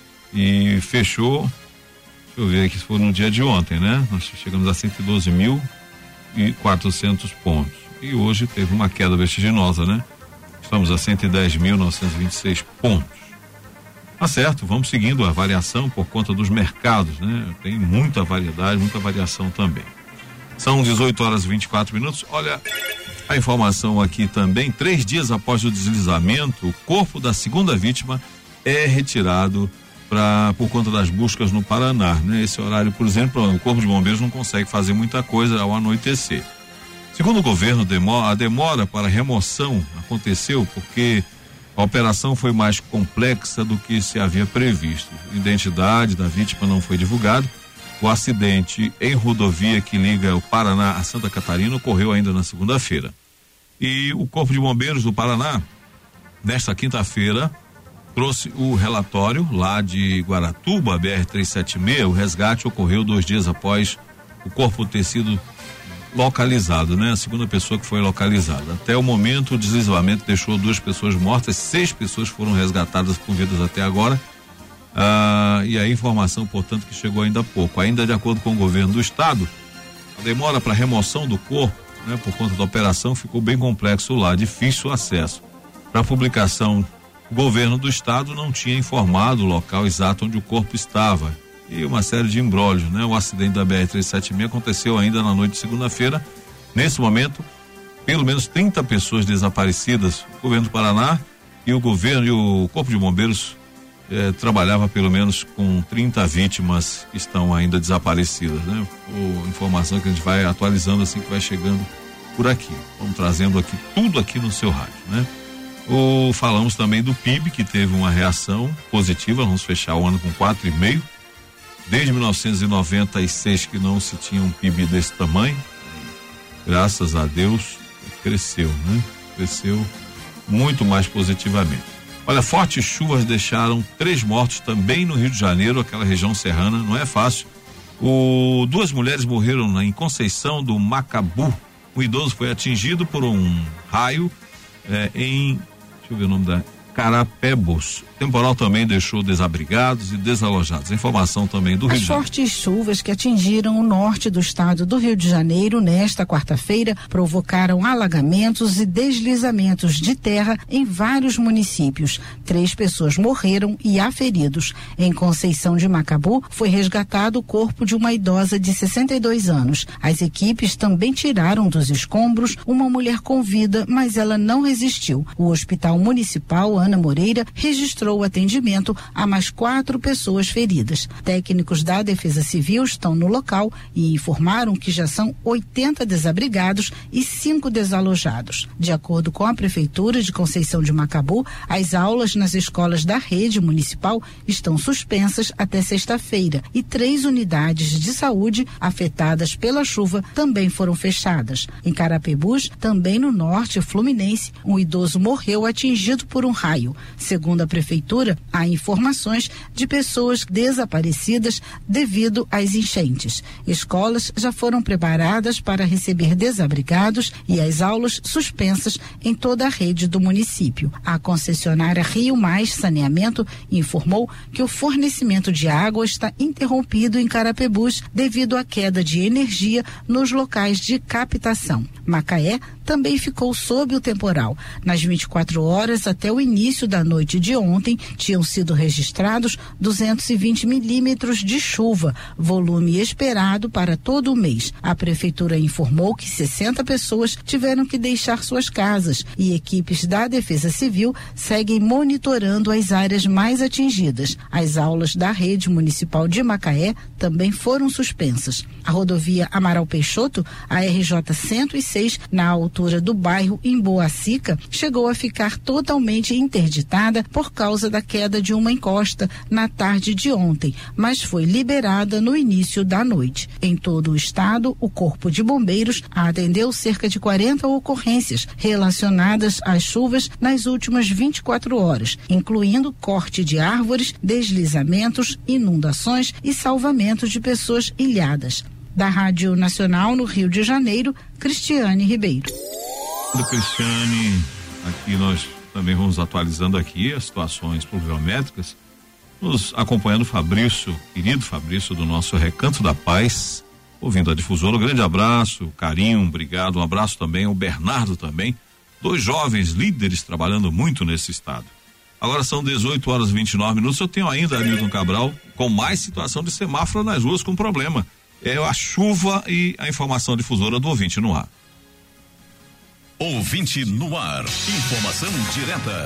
e fechou, deixa eu ver aqui se foi no dia de ontem, né? Nós chegamos a cento e doze mil e quatrocentos pontos e hoje teve uma queda vertiginosa, né? Estamos a cento e dez mil novecentos e vinte e seis pontos. Tá certo, vamos seguindo a variação por conta dos mercados, né? Tem muita variedade, muita variação também. São dezoito horas e vinte e quatro minutos. Olha, a informação aqui também, três dias após o deslizamento, o corpo da segunda vítima é retirado pra, por conta das buscas no Paraná, né? Esse horário, por exemplo, o Corpo de Bombeiros não consegue fazer muita coisa ao anoitecer. Segundo o governo, a demora para a remoção aconteceu porque a operação foi mais complexa do que se havia previsto. A identidade da vítima não foi divulgada. O acidente em rodovia que liga o Paraná a Santa Catarina ocorreu ainda na segunda-feira. E o Corpo de Bombeiros do Paraná, nesta quinta-feira, trouxe o relatório lá de Guaratuba, B R trezentos e setenta e seis. O resgate ocorreu dois dias após o corpo ter sido localizado, né? A segunda pessoa que foi localizada. Até o momento, o deslizamento deixou duas pessoas mortas, seis pessoas foram resgatadas com vidas até agora. Ah, e a informação, portanto, que chegou ainda há pouco. Ainda de acordo com o governo do estado, a demora para remoção do corpo, né, por conta da operação, ficou bem complexo lá, difícil o acesso. Para a publicação, o governo do estado não tinha informado o local exato onde o corpo estava. E uma série de imbróglios, né? O acidente da B R trezentos e setenta e seis aconteceu ainda na noite de segunda-feira. Nesse momento, pelo menos trinta pessoas desaparecidas. O governo do Paraná e o governo e o Corpo de Bombeiros eh, trabalhava pelo menos com trinta vítimas que estão ainda desaparecidas, né? O, informação que a gente vai atualizando assim que vai chegando por aqui. Vamos trazendo aqui tudo aqui no seu rádio, né? O, falamos também do P I B, que teve uma reação positiva. Vamos fechar o ano com quatro vírgula cinco. Desde mil novecentos e noventa e seis que não se tinha um P I B desse tamanho. Graças a Deus cresceu, né? Cresceu muito mais positivamente. Olha, fortes chuvas deixaram três mortos também no Rio de Janeiro, aquela região serrana, não é fácil. O, duas mulheres morreram na, em Conceição do Macabu. Um idoso foi atingido por um raio é, em, deixa eu ver o nome da, Carapebos. O temporal também deixou desabrigados e desalojados. Informação também do Rio de Janeiro. As fortes chuvas que atingiram o norte do estado do Rio de Janeiro nesta quarta-feira provocaram alagamentos e deslizamentos de terra em vários municípios. Três pessoas morreram e há feridos. Em Conceição de Macabu foi resgatado o corpo de uma idosa de sessenta e dois anos. As equipes também tiraram dos escombros uma mulher com vida, mas ela não resistiu. O Hospital Municipal Ana Moreira registrou o atendimento a mais quatro pessoas feridas. Técnicos da Defesa Civil estão no local e informaram que já são oitenta desabrigados e cinco desalojados. De acordo com a Prefeitura de Conceição de Macabu, as aulas nas escolas da rede municipal estão suspensas até sexta-feira e três unidades de saúde afetadas pela chuva também foram fechadas. Em Carapebus, também no norte fluminense, um idoso morreu atingido por um raio. Segundo a Prefeitura prefeitura, há informações de pessoas desaparecidas devido às enchentes. Escolas já foram preparadas para receber desabrigados e as aulas suspensas em toda a rede do município. A concessionária Rio Mais Saneamento informou que o fornecimento de água está interrompido em Carapebus devido à queda de energia nos locais de captação. Macaé também ficou sob o temporal. Nas vinte e quatro horas até o início da noite de ontem, tinham sido registrados duzentos e vinte milímetros de chuva, volume esperado para todo o mês. A prefeitura informou que sessenta pessoas tiveram que deixar suas casas e equipes da Defesa Civil seguem monitorando as áreas mais atingidas. As aulas da rede municipal de Macaé também foram suspensas. A rodovia Amaral Peixoto, a R J cento e seis, na altura do bairro Imboacica, chegou a ficar totalmente interditada por causa da queda de uma encosta na tarde de ontem, mas foi liberada no início da noite. Em todo o estado, o Corpo de Bombeiros atendeu cerca de quarenta ocorrências relacionadas às chuvas nas últimas vinte e quatro horas, incluindo corte de árvores, deslizamentos, inundações e salvamento de pessoas ilhadas. Da Rádio Nacional no Rio de Janeiro, Cristiane Ribeiro. Do Cristiane, aqui nós também vamos atualizando aqui as situações pluviométricas, nos acompanhando Fabrício, querido Fabrício do nosso Recanto da Paz, ouvindo a difusora. Um grande abraço, carinho, obrigado, um abraço também ao Bernardo também, dois jovens líderes trabalhando muito nesse estado. Agora são dezoito horas e vinte e nove minutos, eu tenho ainda Arilton Cabral com mais situação de semáforo nas ruas com problema. É a chuva e a informação difusora do ouvinte no ar. Ouvinte no ar. Informação direta.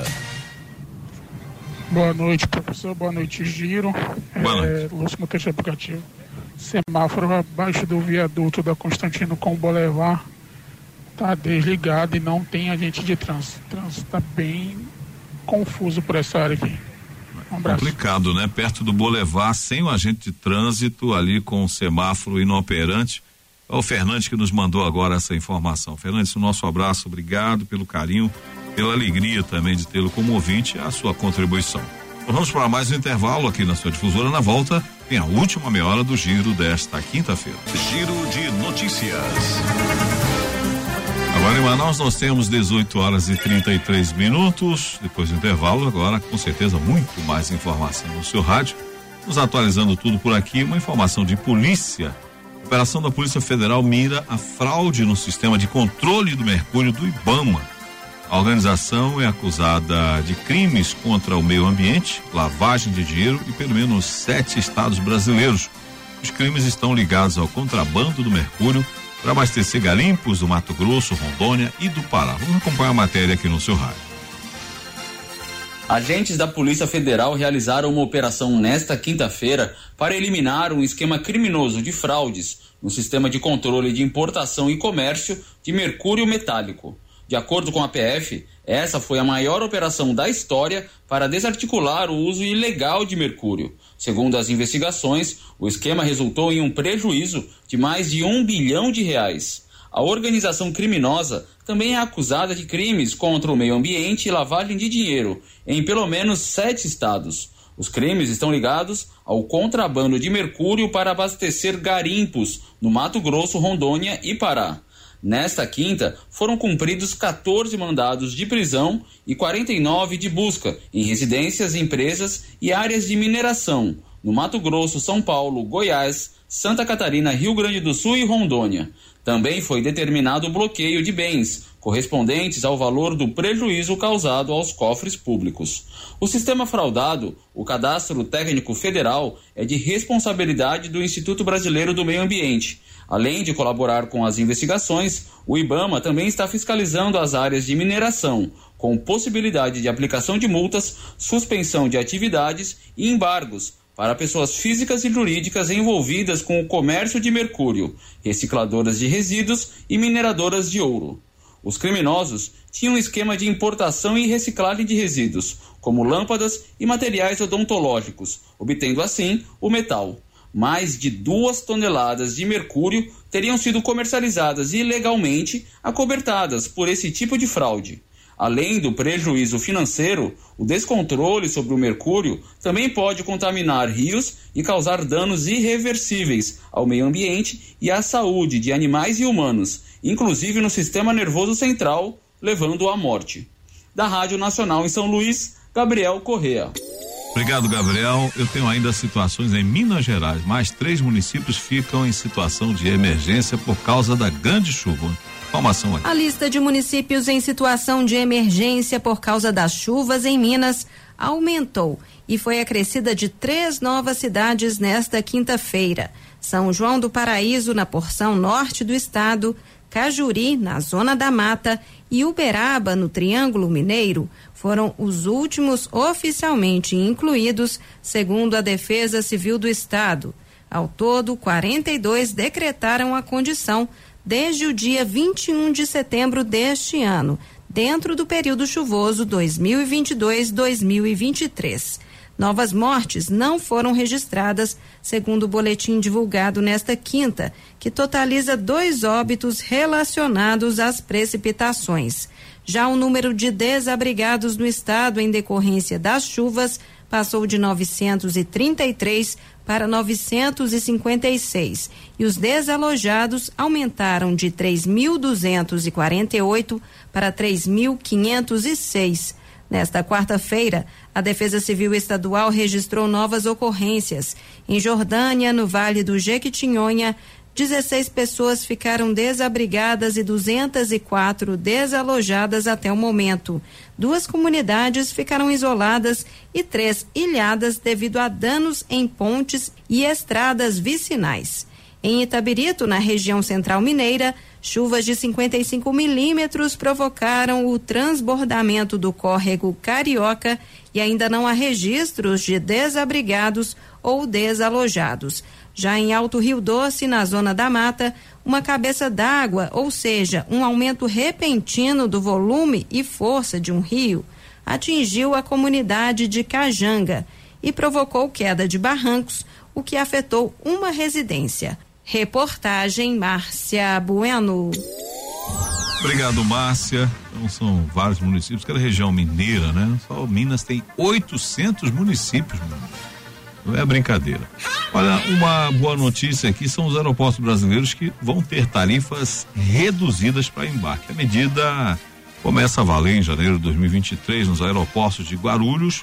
Boa noite, professor. Boa noite, Giro. Boa é, noite. Lúcio Moteiro aplicativo. Semáforo abaixo do viaduto da Constantino com o Boulevard está desligado e não tem agente de trânsito. O trânsito está bem confuso por essa área aqui. Um abraço. Complicado, né? Perto do Boulevard, sem o agente de trânsito, ali com o semáforo inoperante. É o Fernandes que nos mandou agora essa informação. Fernandes, o nosso abraço, obrigado pelo carinho, pela alegria também de tê-lo como ouvinte, a sua contribuição. Vamos para mais um intervalo aqui na sua difusora. Na volta, tem a última meia hora do giro desta quinta-feira. Giro de notícias. Agora em Manaus nós temos dezoito horas e trinta e três minutos. Depois do intervalo, agora com certeza muito mais informação no seu rádio. Nos atualizando tudo por aqui, uma informação de polícia. A operação da Polícia Federal mira a fraude no sistema de controle do mercúrio do IBAMA. A organização é acusada de crimes contra o meio ambiente, lavagem de dinheiro e pelo menos sete estados brasileiros. Os crimes estão ligados ao contrabando do mercúrio para abastecer garimpos do Mato Grosso, Rondônia e do Pará. Vamos acompanhar a matéria aqui no seu rádio. Agentes da Polícia Federal realizaram uma operação nesta quinta-feira para eliminar um esquema criminoso de fraudes no sistema de controle de importação e comércio de mercúrio metálico. De acordo com a P F, essa foi a maior operação da história para desarticular o uso ilegal de mercúrio. Segundo as investigações, o esquema resultou em um prejuízo de mais de um bilhão de reais. A organização criminosa também é acusada de crimes contra o meio ambiente e lavagem de dinheiro em pelo menos sete estados. Os crimes estão ligados ao contrabando de mercúrio para abastecer garimpos no Mato Grosso, Rondônia e Pará. Nesta quinta, foram cumpridos quatorze mandados de prisão e quarenta e nove de busca em residências, empresas e áreas de mineração no Mato Grosso, São Paulo, Goiás, Santa Catarina, Rio Grande do Sul e Rondônia. Também foi determinado o bloqueio de bens correspondentes ao valor do prejuízo causado aos cofres públicos. O sistema fraudado, o Cadastro Técnico Federal, é de responsabilidade do Instituto Brasileiro do Meio Ambiente. Além de colaborar com as investigações, o IBAMA também está fiscalizando as áreas de mineração, com possibilidade de aplicação de multas, suspensão de atividades e embargos para pessoas físicas e jurídicas envolvidas com o comércio de mercúrio, recicladoras de resíduos e mineradoras de ouro. Os criminosos tinham um esquema de importação e reciclagem de resíduos, como lâmpadas e materiais odontológicos, obtendo assim o metal. Mais de duas toneladas de mercúrio teriam sido comercializadas ilegalmente, acobertadas por esse tipo de fraude. Além do prejuízo financeiro, o descontrole sobre o mercúrio também pode contaminar rios e causar danos irreversíveis ao meio ambiente e à saúde de animais e humanos, inclusive no sistema nervoso central, levando à morte. Da Rádio Nacional em São Luís, Gabriel Correa. Obrigado, Gabriel. Eu tenho ainda situações em Minas Gerais. Mais três municípios ficam em situação de emergência por causa da grande chuva. Informação aqui. A lista de municípios em situação de emergência por causa das chuvas em Minas aumentou e foi acrescida de três novas cidades nesta quinta-feira: São João do Paraíso, na porção norte do estado, Cajuri, na zona da mata, e Uberaba, no Triângulo Mineiro, foram os últimos oficialmente incluídos, segundo a Defesa Civil do Estado. Ao todo, quarenta e dois decretaram a condição desde o dia vinte e um de setembro deste ano, dentro do período chuvoso dois mil e vinte e dois a dois mil e vinte e três. Novas mortes não foram registradas, segundo o boletim divulgado nesta quinta, que totaliza dois óbitos relacionados às precipitações. Já o número de desabrigados no estado em decorrência das chuvas passou de novecentos e trinta e três para novecentos e cinquenta e seis e os desalojados aumentaram de três mil duzentos e quarenta e oito para três mil quinhentos e seis. Nesta quarta-feira, a Defesa Civil Estadual registrou novas ocorrências. Em Jordânia, no Vale do Jequitinhonha, dezesseis pessoas ficaram desabrigadas e duzentas e quatro desalojadas até o momento. Duas comunidades ficaram isoladas e três ilhadas devido a danos em pontes e estradas vicinais. Em Itabirito, na região central mineira, chuvas de cinquenta e cinco milímetros provocaram o transbordamento do córrego Carioca e ainda não há registros de desabrigados ou desalojados. Já em Alto Rio Doce, na zona da mata, uma cabeça d'água, ou seja, um aumento repentino do volume e força de um rio, atingiu a comunidade de Cajanga e provocou queda de barrancos, o que afetou uma residência. Reportagem Márcia Bueno. Obrigado, Márcia. Então, são vários municípios, que é a região mineira, né? Só Minas tem oitocentos municípios, mano. Não é brincadeira. Olha, uma boa notícia aqui são os aeroportos brasileiros que vão ter tarifas reduzidas para embarque. A medida começa a valer em janeiro de dois mil e vinte e três nos aeroportos de Guarulhos,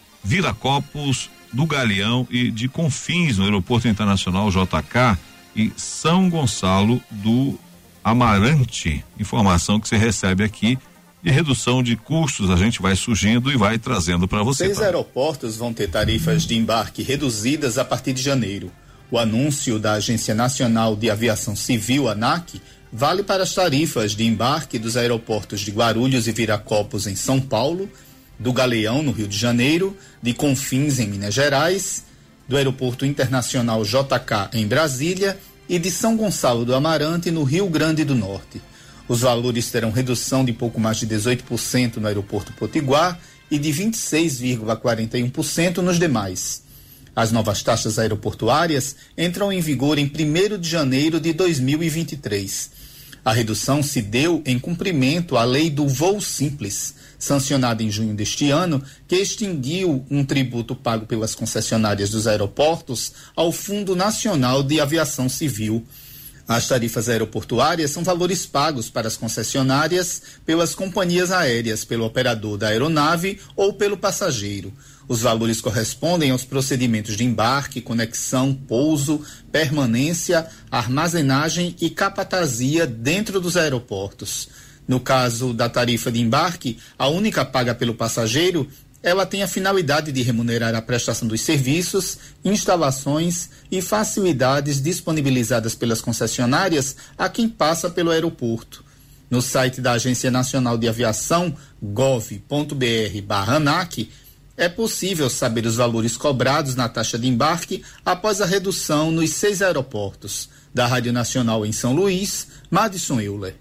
Viracopos, do Galeão e de Confins, no Aeroporto Internacional J K, e São Gonçalo do Amarante. Informação que você recebe aqui de redução de custos, a gente vai surgindo e vai trazendo para você. Seis aeroportos vão ter tarifas de embarque reduzidas a partir de janeiro. O anúncio da Agência Nacional de Aviação Civil, ANAC, vale para as tarifas de embarque dos aeroportos de Guarulhos e Viracopos, em São Paulo, do Galeão, no Rio de Janeiro, de Confins, em Minas Gerais, do Aeroporto Internacional J K, em Brasília, e de São Gonçalo do Amarante, no Rio Grande do Norte. Os valores terão redução de pouco mais de dezoito por cento no Aeroporto Potiguar e de vinte e seis vírgula quarenta e um por cento nos demais. As novas taxas aeroportuárias entram em vigor em primeiro de janeiro de dois mil e vinte e três. A redução se deu em cumprimento à lei do voo simples, sancionada em junho deste ano, que extinguiu um tributo pago pelas concessionárias dos aeroportos ao Fundo Nacional de Aviação Civil. As tarifas aeroportuárias são valores pagos para as concessionárias pelas companhias aéreas, pelo operador da aeronave ou pelo passageiro. Os valores correspondem aos procedimentos de embarque, conexão, pouso, permanência, armazenagem e capatazia dentro dos aeroportos. No caso da tarifa de embarque, a única paga pelo passageiro, ela tem a finalidade de remunerar a prestação dos serviços, instalações e facilidades disponibilizadas pelas concessionárias a quem passa pelo aeroporto. No site da Agência Nacional de Aviação, gov ponto br barra ANAC, é possível saber os valores cobrados na taxa de embarque após a redução nos seis aeroportos. Da Rádio Nacional em São Luís, Madison Euler.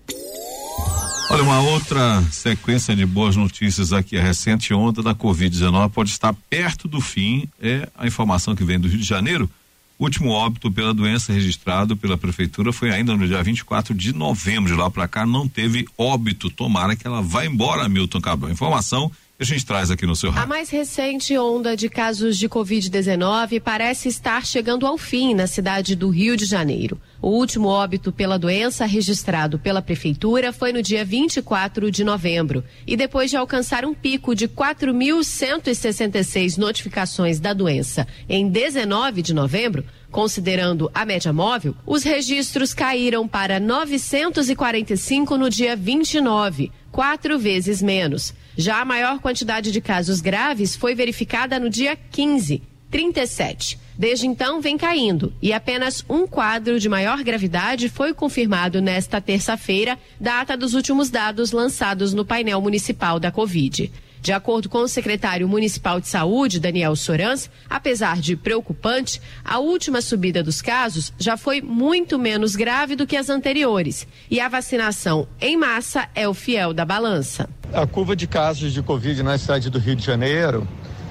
Olha, uma outra sequência de boas notícias aqui. A recente onda da covid dezenove pode estar perto do fim. É a informação que vem do Rio de Janeiro, O último óbito pela doença registrado pela prefeitura foi ainda no dia vinte e quatro de novembro. De lá para cá não teve óbito. Tomara que ela vá embora, Milton Cabral. Informação que a gente traz aqui no seu rádio. A mais recente onda de casos de covid dezenove parece estar chegando ao fim na cidade do Rio de Janeiro. O último óbito pela doença registrado pela prefeitura foi no dia vinte e quatro de novembro. E depois de alcançar um pico de quatro mil cento e sessenta e seis notificações da doença em dezenove de novembro, considerando a média móvel, os registros caíram para novecentos e quarenta e cinco no dia vinte e nove, quatro vezes menos. Já a maior quantidade de casos graves foi verificada no dia quinze, trinta e sete. Desde então vem caindo e apenas um quadro de maior gravidade foi confirmado nesta terça-feira, data dos últimos dados lançados no painel municipal da Covid. De acordo com o secretário municipal de saúde, Daniel Sorans, apesar de preocupante, a última subida dos casos já foi muito menos grave do que as anteriores e a vacinação em massa é o fiel da balança. A curva de casos de Covid na cidade do Rio de Janeiro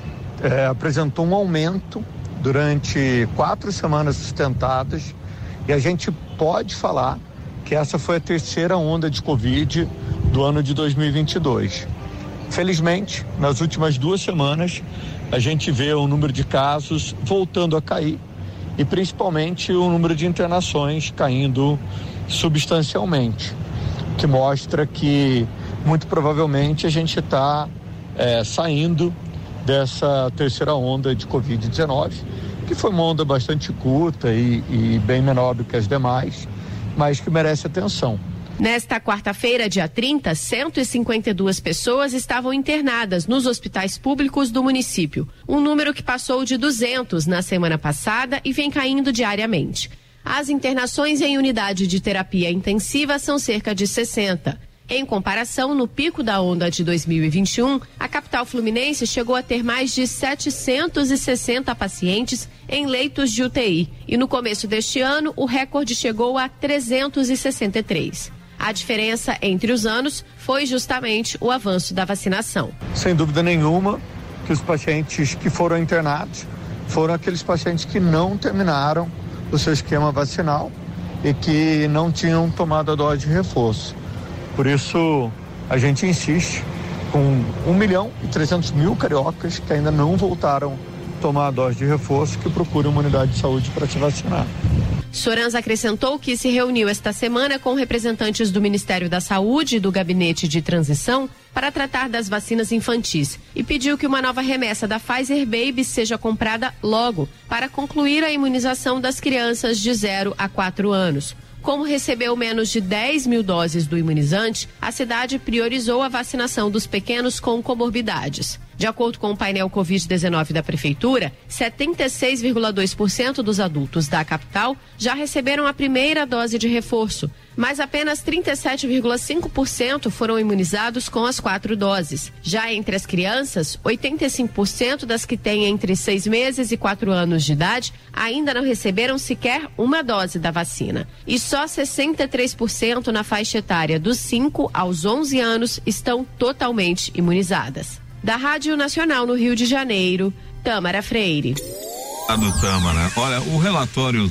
é, apresentou um aumento durante quatro semanas sustentadas e a gente pode falar que essa foi a terceira onda de Covid do ano de dois mil e vinte e dois. Felizmente, nas últimas duas semanas, a gente vê o número de casos voltando a cair e principalmente o número de internações caindo substancialmente, que mostra que muito provavelmente a gente está é, saindo dessa terceira onda de covid dezenove, que foi uma onda bastante curta e, e bem menor do que as demais, mas que merece atenção. Nesta quarta-feira, dia trinta, cento e cinquenta e duas pessoas estavam internadas nos hospitais públicos do município, um número que passou de duzentos na semana passada e vem caindo diariamente. As internações em unidade de terapia intensiva são cerca de sessenta. Em comparação, no pico da onda de dois mil e vinte e um, a capital fluminense chegou a ter mais de setecentos e sessenta pacientes em leitos de U T I e no começo deste ano o recorde chegou a trezentos e sessenta e três. A diferença entre os anos foi justamente o avanço da vacinação. Sem dúvida nenhuma que os pacientes que foram internados foram aqueles pacientes que não terminaram o seu esquema vacinal e que não tinham tomado a dose de reforço. Por isso, a gente insiste com um milhão e trezentos mil cariocas que ainda não voltaram a tomar a dose de reforço, que procuram uma unidade de saúde para se vacinar. Sorans acrescentou que se reuniu esta semana com representantes do Ministério da Saúde e do Gabinete de Transição para tratar das vacinas infantis e pediu que uma nova remessa da Pfizer Baby seja comprada logo para concluir a imunização das crianças de zero a quatro anos. Como recebeu menos de dez mil doses do imunizante, a cidade priorizou a vacinação dos pequenos com comorbidades. De acordo com o painel covid dezenove da Prefeitura, setenta e seis vírgula dois por cento dos adultos da capital já receberam a primeira dose de reforço, mas apenas trinta e sete vírgula cinco por cento foram imunizados com as quatro doses. Já entre as crianças, oitenta e cinco por cento das que têm entre seis meses e quatro anos de idade ainda não receberam sequer uma dose da vacina. E só sessenta e três por cento na faixa etária dos cinco aos onze anos estão totalmente imunizadas. Da Rádio Nacional no Rio de Janeiro, Tâmara Freire. A do Tâmara, olha, o relatório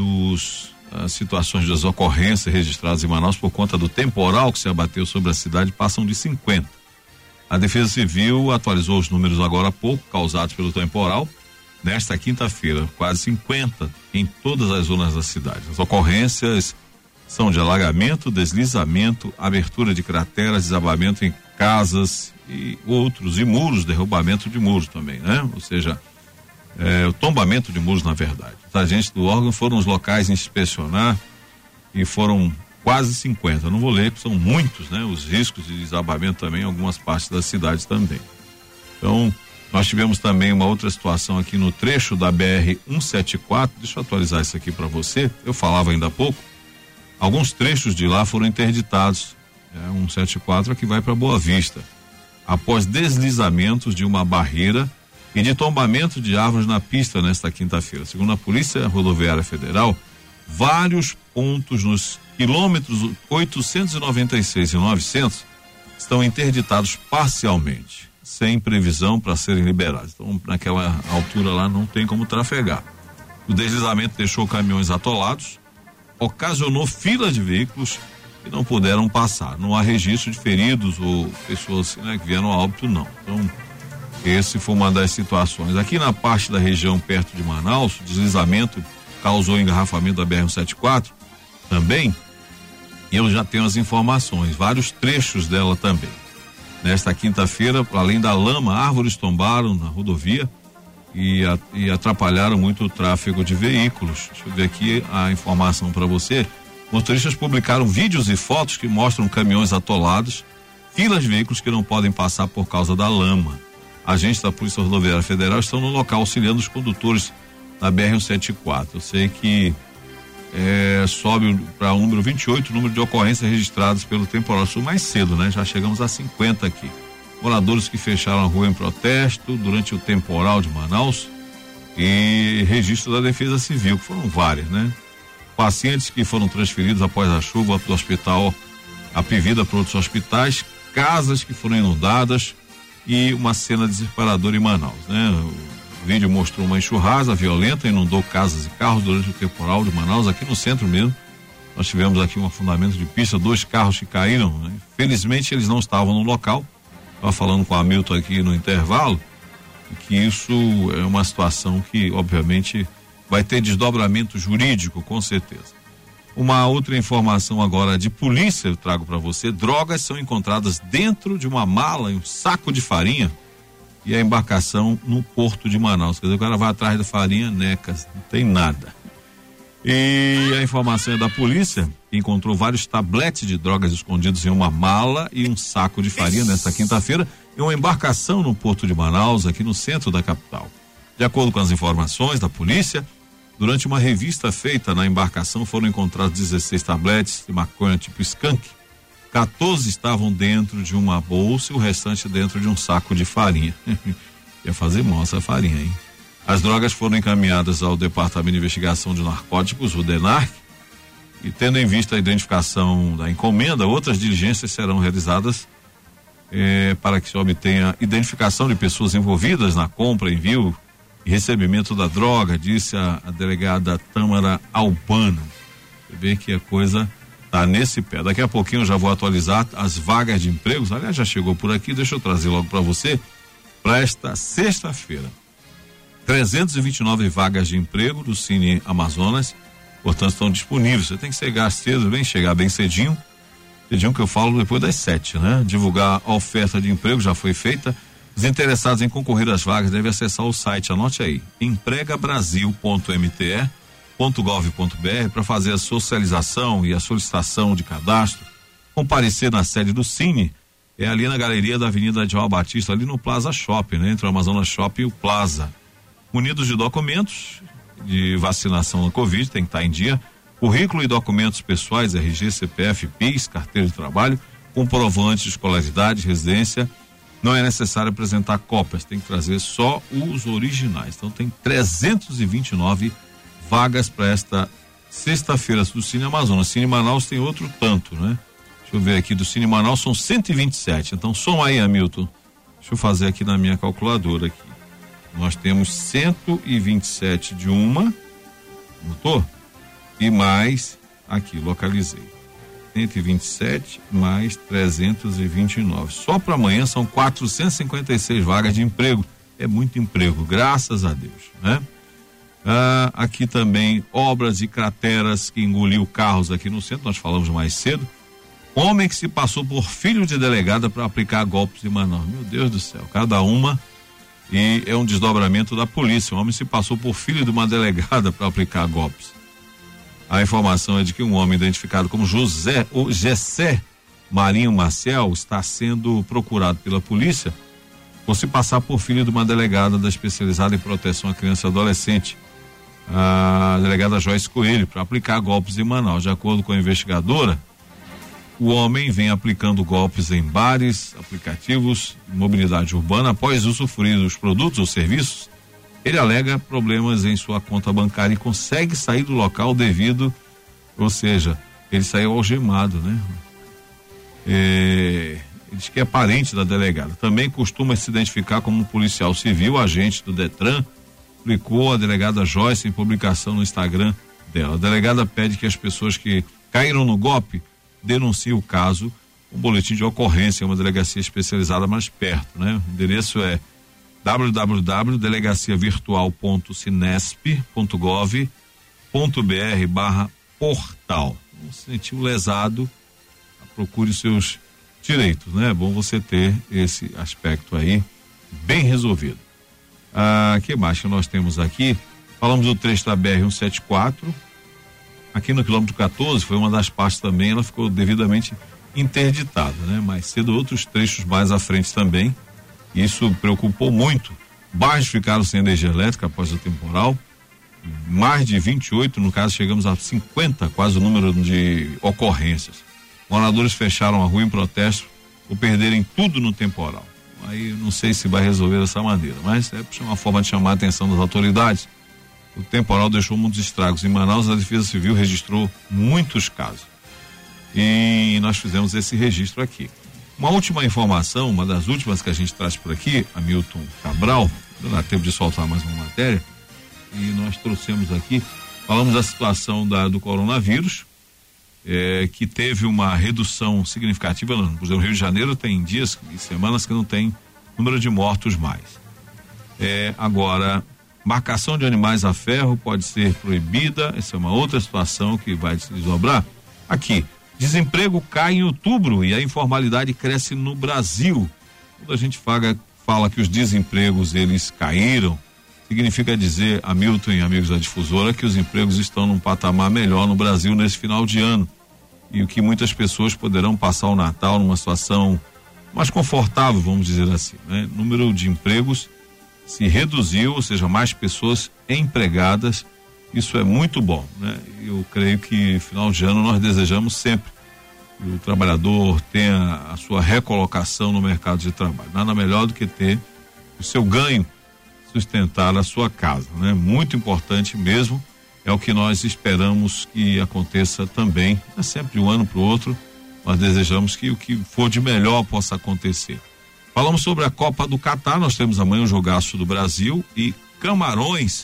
dos as situações das ocorrências registradas em Manaus por conta do temporal que se abateu sobre a cidade passam de cinquenta. A Defesa Civil atualizou os números agora há pouco, causados pelo temporal, nesta quinta-feira, quase cinquenta em todas as zonas da cidade. As ocorrências são de alagamento, deslizamento, abertura de crateras, desabamento em casas e outros, e muros, derrubamento de muros também, né? Ou seja, é, o tombamento de muros, na verdade. Os agentes do órgão foram os locais inspecionar e foram quase cinquenta. Não vou ler, porque são muitos, né? Os riscos de desabamento também em algumas partes da cidade também. Então, nós tivemos também uma outra situação aqui no trecho da B R cento e setenta e quatro. Deixa eu atualizar isso aqui para você. Eu falava ainda há pouco. Alguns trechos de lá foram interditados. É, cento e setenta e quatro que vai para Boa Vista, após deslizamentos de uma barreira e de tombamento de árvores na pista nesta quinta-feira. Segundo a Polícia Rodoviária Federal, vários pontos nos quilômetros oitocentos e noventa e seis e novecentos estão interditados parcialmente, sem previsão para serem liberados. Então, naquela altura lá não tem como trafegar. O deslizamento deixou caminhões atolados, ocasionou filas de veículos que não puderam passar. Não há registro de feridos ou pessoas, né, que vieram a óbito, não. Então, esse foi uma das situações. Aqui na parte da região perto de Manaus, o deslizamento causou engarrafamento da B R cento e setenta e quatro também. E eu já tenho as informações, vários trechos dela também. Nesta quinta-feira, além da lama, árvores tombaram na rodovia e, a, e atrapalharam muito o tráfego de veículos. Deixa eu ver aqui a informação para você. Motoristas publicaram vídeos e fotos que mostram caminhões atolados, filas de veículos que não podem passar por causa da lama. Agentes da Polícia Rodoviária Federal estão no local auxiliando os condutores da B R cento e setenta e quatro. Eu sei que é, sobe para o número vinte e oito o número de ocorrências registradas pelo temporal sul mais cedo, né? Já chegamos a cinquenta aqui. Moradores que fecharam a rua em protesto durante o temporal de Manaus e registro da Defesa Civil, que foram várias, né? Pacientes que foram transferidos após a chuva do hospital Apivida para outros hospitais, casas que foram inundadas e uma cena desesperadora em Manaus, né? O vídeo mostrou uma enxurrada violenta, inundou casas e carros durante o temporal de Manaus, aqui no centro mesmo. Nós tivemos aqui um afundamento de pista, dois carros que caíram, né? Felizmente eles não estavam no local. Estava falando com a Hamilton aqui no intervalo, que isso é uma situação que, obviamente, vai ter desdobramento jurídico, com certeza. Uma outra informação agora de polícia eu trago para você: drogas são encontradas dentro de uma mala e um saco de farinha e a embarcação no porto de Manaus. Quer dizer, o cara vai atrás da farinha, necas, não tem nada. E a informação é da polícia, que encontrou vários tabletes de drogas escondidos em uma mala e um saco de farinha nesta quinta-feira em uma embarcação no porto de Manaus, aqui no centro da capital. De acordo com as informações da polícia, durante uma revista feita na embarcação foram encontrados dezesseis tabletes de maconha tipo skunk. quatorze estavam dentro de uma bolsa e o restante dentro de um saco de farinha. Ia fazer mal essa farinha, hein? As drogas foram encaminhadas ao Departamento de Investigação de Narcóticos, o DENARC, e tendo em vista a identificação da encomenda, outras diligências serão realizadas eh, para que se obtenha identificação de pessoas envolvidas na compra, envio e recebimento da droga, disse a, a delegada Tâmara Albano. Você vê que a coisa tá nesse pé. Daqui a pouquinho eu já vou atualizar as vagas de empregos. Aliás, já chegou por aqui, deixa eu trazer logo para você, para esta sexta-feira. trezentas e vinte e nove vagas de emprego do Cine Amazonas, portanto, estão disponíveis. Você tem que chegar cedo, bem, chegar bem cedinho. Cedinho que eu falo depois das sete, né? Divulgar a oferta de emprego já foi feita. Os interessados em concorrer às vagas devem acessar o site, anote aí, emprega brasil ponto m t e ponto gov ponto b r para fazer a socialização e a solicitação de cadastro. Comparecer na sede do Cine, é ali na galeria da Avenida João Batista, ali no Plaza Shopping, né? Entre o Amazonas Shopping e o Plaza. Munidos de documentos de vacinação na Covid, tem que estar em dia, currículo e documentos pessoais, R G, C P F, P I S, carteira de trabalho, comprovante de escolaridade, residência. Não é necessário apresentar cópias, tem que trazer só os originais. Então tem trezentas e vinte e nove vagas para esta sexta-feira do Cine Amazonas. Cine Manaus tem outro tanto, né? Deixa eu ver aqui, do Cine Manaus são cento e vinte e sete. Então soma aí, Hamilton. Deixa eu fazer aqui na minha calculadora aqui. Nós temos cento e vinte e sete de uma, notou? E mais, aqui, localizei. cento e vinte e sete mais trezentos e vinte e nove. Só para amanhã são quatrocentas e cinquenta e seis vagas de emprego. É muito emprego, graças a Deus, né? Ah, aqui também, obras e crateras que engoliu carros aqui no centro, nós falamos mais cedo. Homem que se passou por filho de delegada para aplicar golpes em Manaus. Meu Deus do céu, cada uma. E é um desdobramento da polícia. O homem se passou por filho de uma delegada para aplicar golpes. A informação é de que um homem identificado como José ou Gessé Marinho Marcel está sendo procurado pela polícia por se passar por filho de uma delegada da especializada em proteção à criança e adolescente, a delegada Joyce Coelho, para aplicar golpes em Manaus. De acordo com a investigadora, o homem vem aplicando golpes em bares, aplicativos, mobilidade urbana. Após usufruir dos produtos ou serviços, ele alega problemas em sua conta bancária e consegue sair do local devido, ou seja, ele saiu algemado, né? É, ele diz que é parente da delegada. Também costuma se identificar como um policial civil, agente do Detran, explicou a delegada Joyce em publicação no Instagram dela. A delegada pede que as pessoas que caíram no golpe denunciem o caso, um boletim de ocorrência, uma delegacia especializada mais perto, né? O endereço é w w w ponto delegacia virtual ponto sinesp ponto gov ponto b r barra portal. Se sentiu lesado, procure os seus direitos, né? É bom você ter esse aspecto aí bem resolvido. Ah, que mais que nós temos aqui? Falamos do trecho da B R cento e setenta e quatro, aqui no quilômetro quatorze, foi uma das partes também, ela ficou devidamente interditada, né? Mais cedo outros trechos mais à frente também, isso preocupou muito. Bairros ficaram sem energia elétrica após o temporal, mais de vinte e oito, no caso chegamos a cinquenta, quase o número de ocorrências. Moradores fecharam a rua em protesto por perderem tudo no temporal. Aí não sei se vai resolver dessa maneira, mas é uma forma de chamar a atenção das autoridades. O temporal deixou muitos estragos em Manaus, a Defesa Civil registrou muitos casos. E nós fizemos esse registro aqui. Uma última informação, uma das últimas que a gente traz por aqui, Hamilton Cabral, não dá tempo de soltar mais uma matéria, e nós trouxemos aqui, falamos da situação da, do coronavírus, é, que teve uma redução significativa. Por exemplo, no Rio de Janeiro tem dias e semanas que não tem número de mortos mais. É, agora, marcação de animais a ferro pode ser proibida, essa é uma outra situação que vai se desdobrar. Aqui, desemprego cai em outubro e a informalidade cresce no Brasil. Quando a gente fala, fala que os desempregos eles caíram, significa dizer, Hamilton e amigos da difusora, que os empregos estão num patamar melhor no Brasil nesse final de ano e o que muitas pessoas poderão passar o Natal numa situação mais confortável, vamos dizer assim, né? O número de empregos se reduziu, ou seja, mais pessoas empregadas, isso é muito bom, né? Eu creio que final de ano nós desejamos sempre que o trabalhador tenha a sua recolocação no mercado de trabalho, nada melhor do que ter o seu ganho, sustentar a sua casa, né? Muito importante mesmo, é o que nós esperamos que aconteça também, é sempre de um ano para o outro, nós desejamos que o que for de melhor possa acontecer. Falamos sobre a Copa do Catar, nós temos amanhã um jogaço do Brasil e Camarões,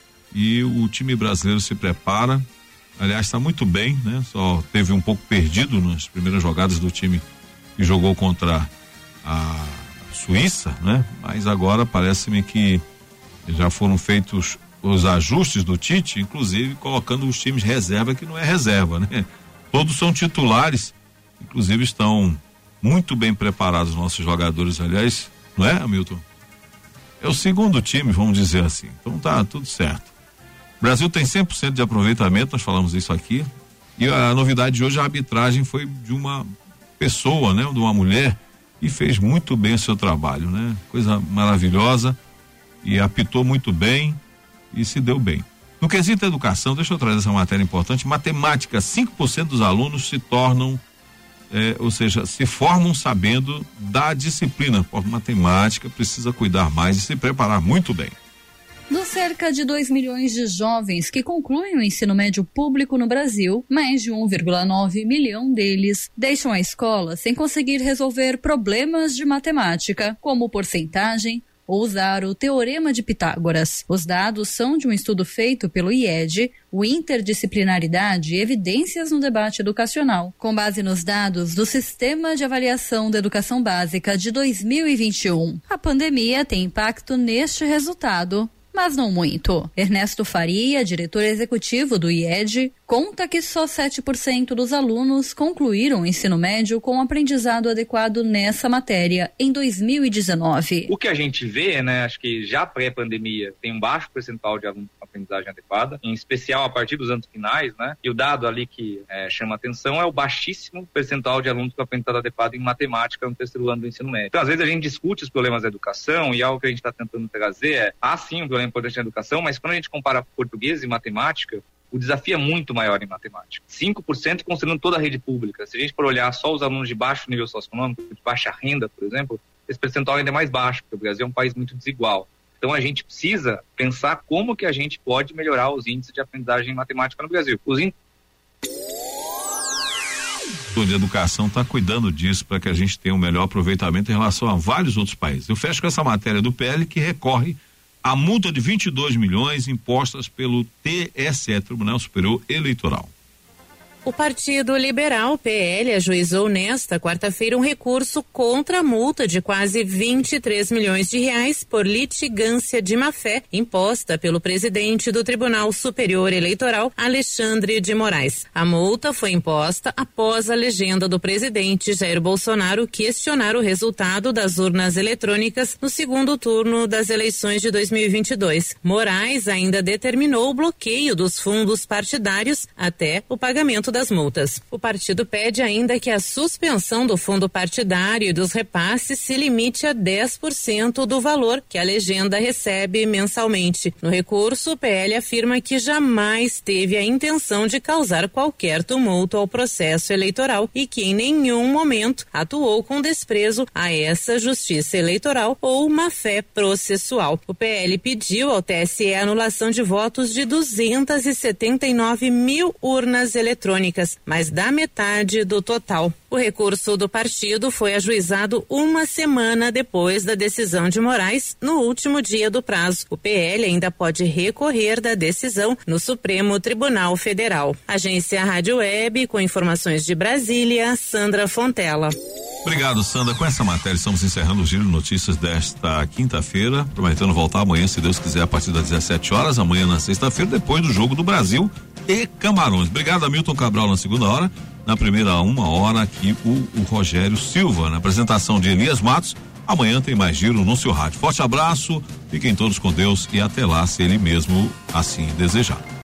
e o time brasileiro se prepara, aliás está muito bem, né? Só teve um pouco perdido nas primeiras jogadas do time que jogou contra a Suíça, né? Mas agora parece-me que já foram feitos os ajustes do Tite, inclusive colocando os times reserva, que não é reserva, né? Todos são titulares, inclusive estão muito bem preparados nossos jogadores, aliás, não é, Hamilton? É o segundo time, vamos dizer assim, então tá tudo certo. O Brasil tem cem por cento de aproveitamento, nós falamos isso aqui, e a novidade de hoje, a arbitragem foi de uma pessoa, né? De uma mulher, e fez muito bem o seu trabalho, né? Coisa maravilhosa, e apitou muito bem e se deu bem. No quesito educação, deixa eu trazer essa matéria importante, matemática, cinco por cento dos alunos se tornam, é, ou seja, se formam sabendo da disciplina. Por matemática, precisa cuidar mais e se preparar muito bem. Dos cerca de dois milhões de jovens que concluem o ensino médio público no Brasil, mais de um vírgula nove milhão deles deixam a escola sem conseguir resolver problemas de matemática, como porcentagem, ou usar o Teorema de Pitágoras. Os dados são de um estudo feito pelo I E D, o Interdisciplinaridade e Evidências no Debate Educacional, com base nos dados do Sistema de Avaliação da Educação Básica de dois mil e vinte e um. A pandemia tem impacto neste resultado, mas não muito. Ernesto Faria, diretor executivo do I E D, conta que só sete por cento dos alunos concluíram o ensino médio com aprendizado adequado nessa matéria em dois mil e dezenove. O que a gente vê, né, acho que já pré-pandemia tem um baixo percentual de alunos com aprendizagem adequada, em especial a partir dos anos finais, né, e o dado ali que é, chama atenção é o baixíssimo percentual de alunos com aprendizado adequado em matemática no terceiro ano do ensino médio. Então, às vezes a gente discute os problemas da educação e algo que a gente está tentando trazer é, há sim um problema importante na educação, mas quando a gente compara português e matemática, o desafio é muito maior em matemática. cinco por cento considerando toda a rede pública. Se a gente for olhar só os alunos de baixo nível socioeconômico, de baixa renda, por exemplo, esse percentual ainda é mais baixo, porque o Brasil é um país muito desigual. Então a gente precisa pensar como que a gente pode melhorar os índices de aprendizagem em matemática no Brasil. Os in... O de educação está cuidando disso para que a gente tenha um melhor aproveitamento em relação a vários outros países. Eu fecho com essa matéria do P L que recorre a multa de vinte e dois milhões impostas pelo T S E, Tribunal Superior Eleitoral. O Partido Liberal, P L, ajuizou nesta quarta-feira um recurso contra a multa de quase vinte e três milhões de reais por litigância de má-fé imposta pelo presidente do Tribunal Superior Eleitoral, Alexandre de Moraes. A multa foi imposta após a legenda do presidente Jair Bolsonaro questionar o resultado das urnas eletrônicas no segundo turno das eleições de dois mil e vinte e dois. Moraes ainda determinou o bloqueio dos fundos partidários até o pagamento das multas. O partido pede ainda que a suspensão do fundo partidário e dos repasses se limite a dez por cento do valor que a legenda recebe mensalmente. No recurso, o P L afirma que jamais teve a intenção de causar qualquer tumulto ao processo eleitoral e que em nenhum momento atuou com desprezo a essa justiça eleitoral ou má-fé processual. O P L pediu ao T S E a anulação de votos de duzentas e setenta e nove mil urnas eletrônicas, mais da metade do total. O recurso do partido foi ajuizado uma semana depois da decisão de Moraes, no último dia do prazo. O P L ainda pode recorrer da decisão no Supremo Tribunal Federal. Agência Rádio Web, com informações de Brasília, Sandra Fontela. Obrigado, Sandra. Com essa matéria estamos encerrando o Giro de Notícias desta quinta-feira, prometendo voltar amanhã, se Deus quiser, a partir das dezessete horas, amanhã na sexta-feira, depois do jogo do Brasil e Camarões. Obrigado, Hamilton Cabral, na segunda hora. Na primeira uma hora aqui o, o Rogério Silva, na apresentação de Elias Matos. Amanhã tem mais Giro no seu rádio. Forte abraço, fiquem todos com Deus e até lá, se ele mesmo assim desejar.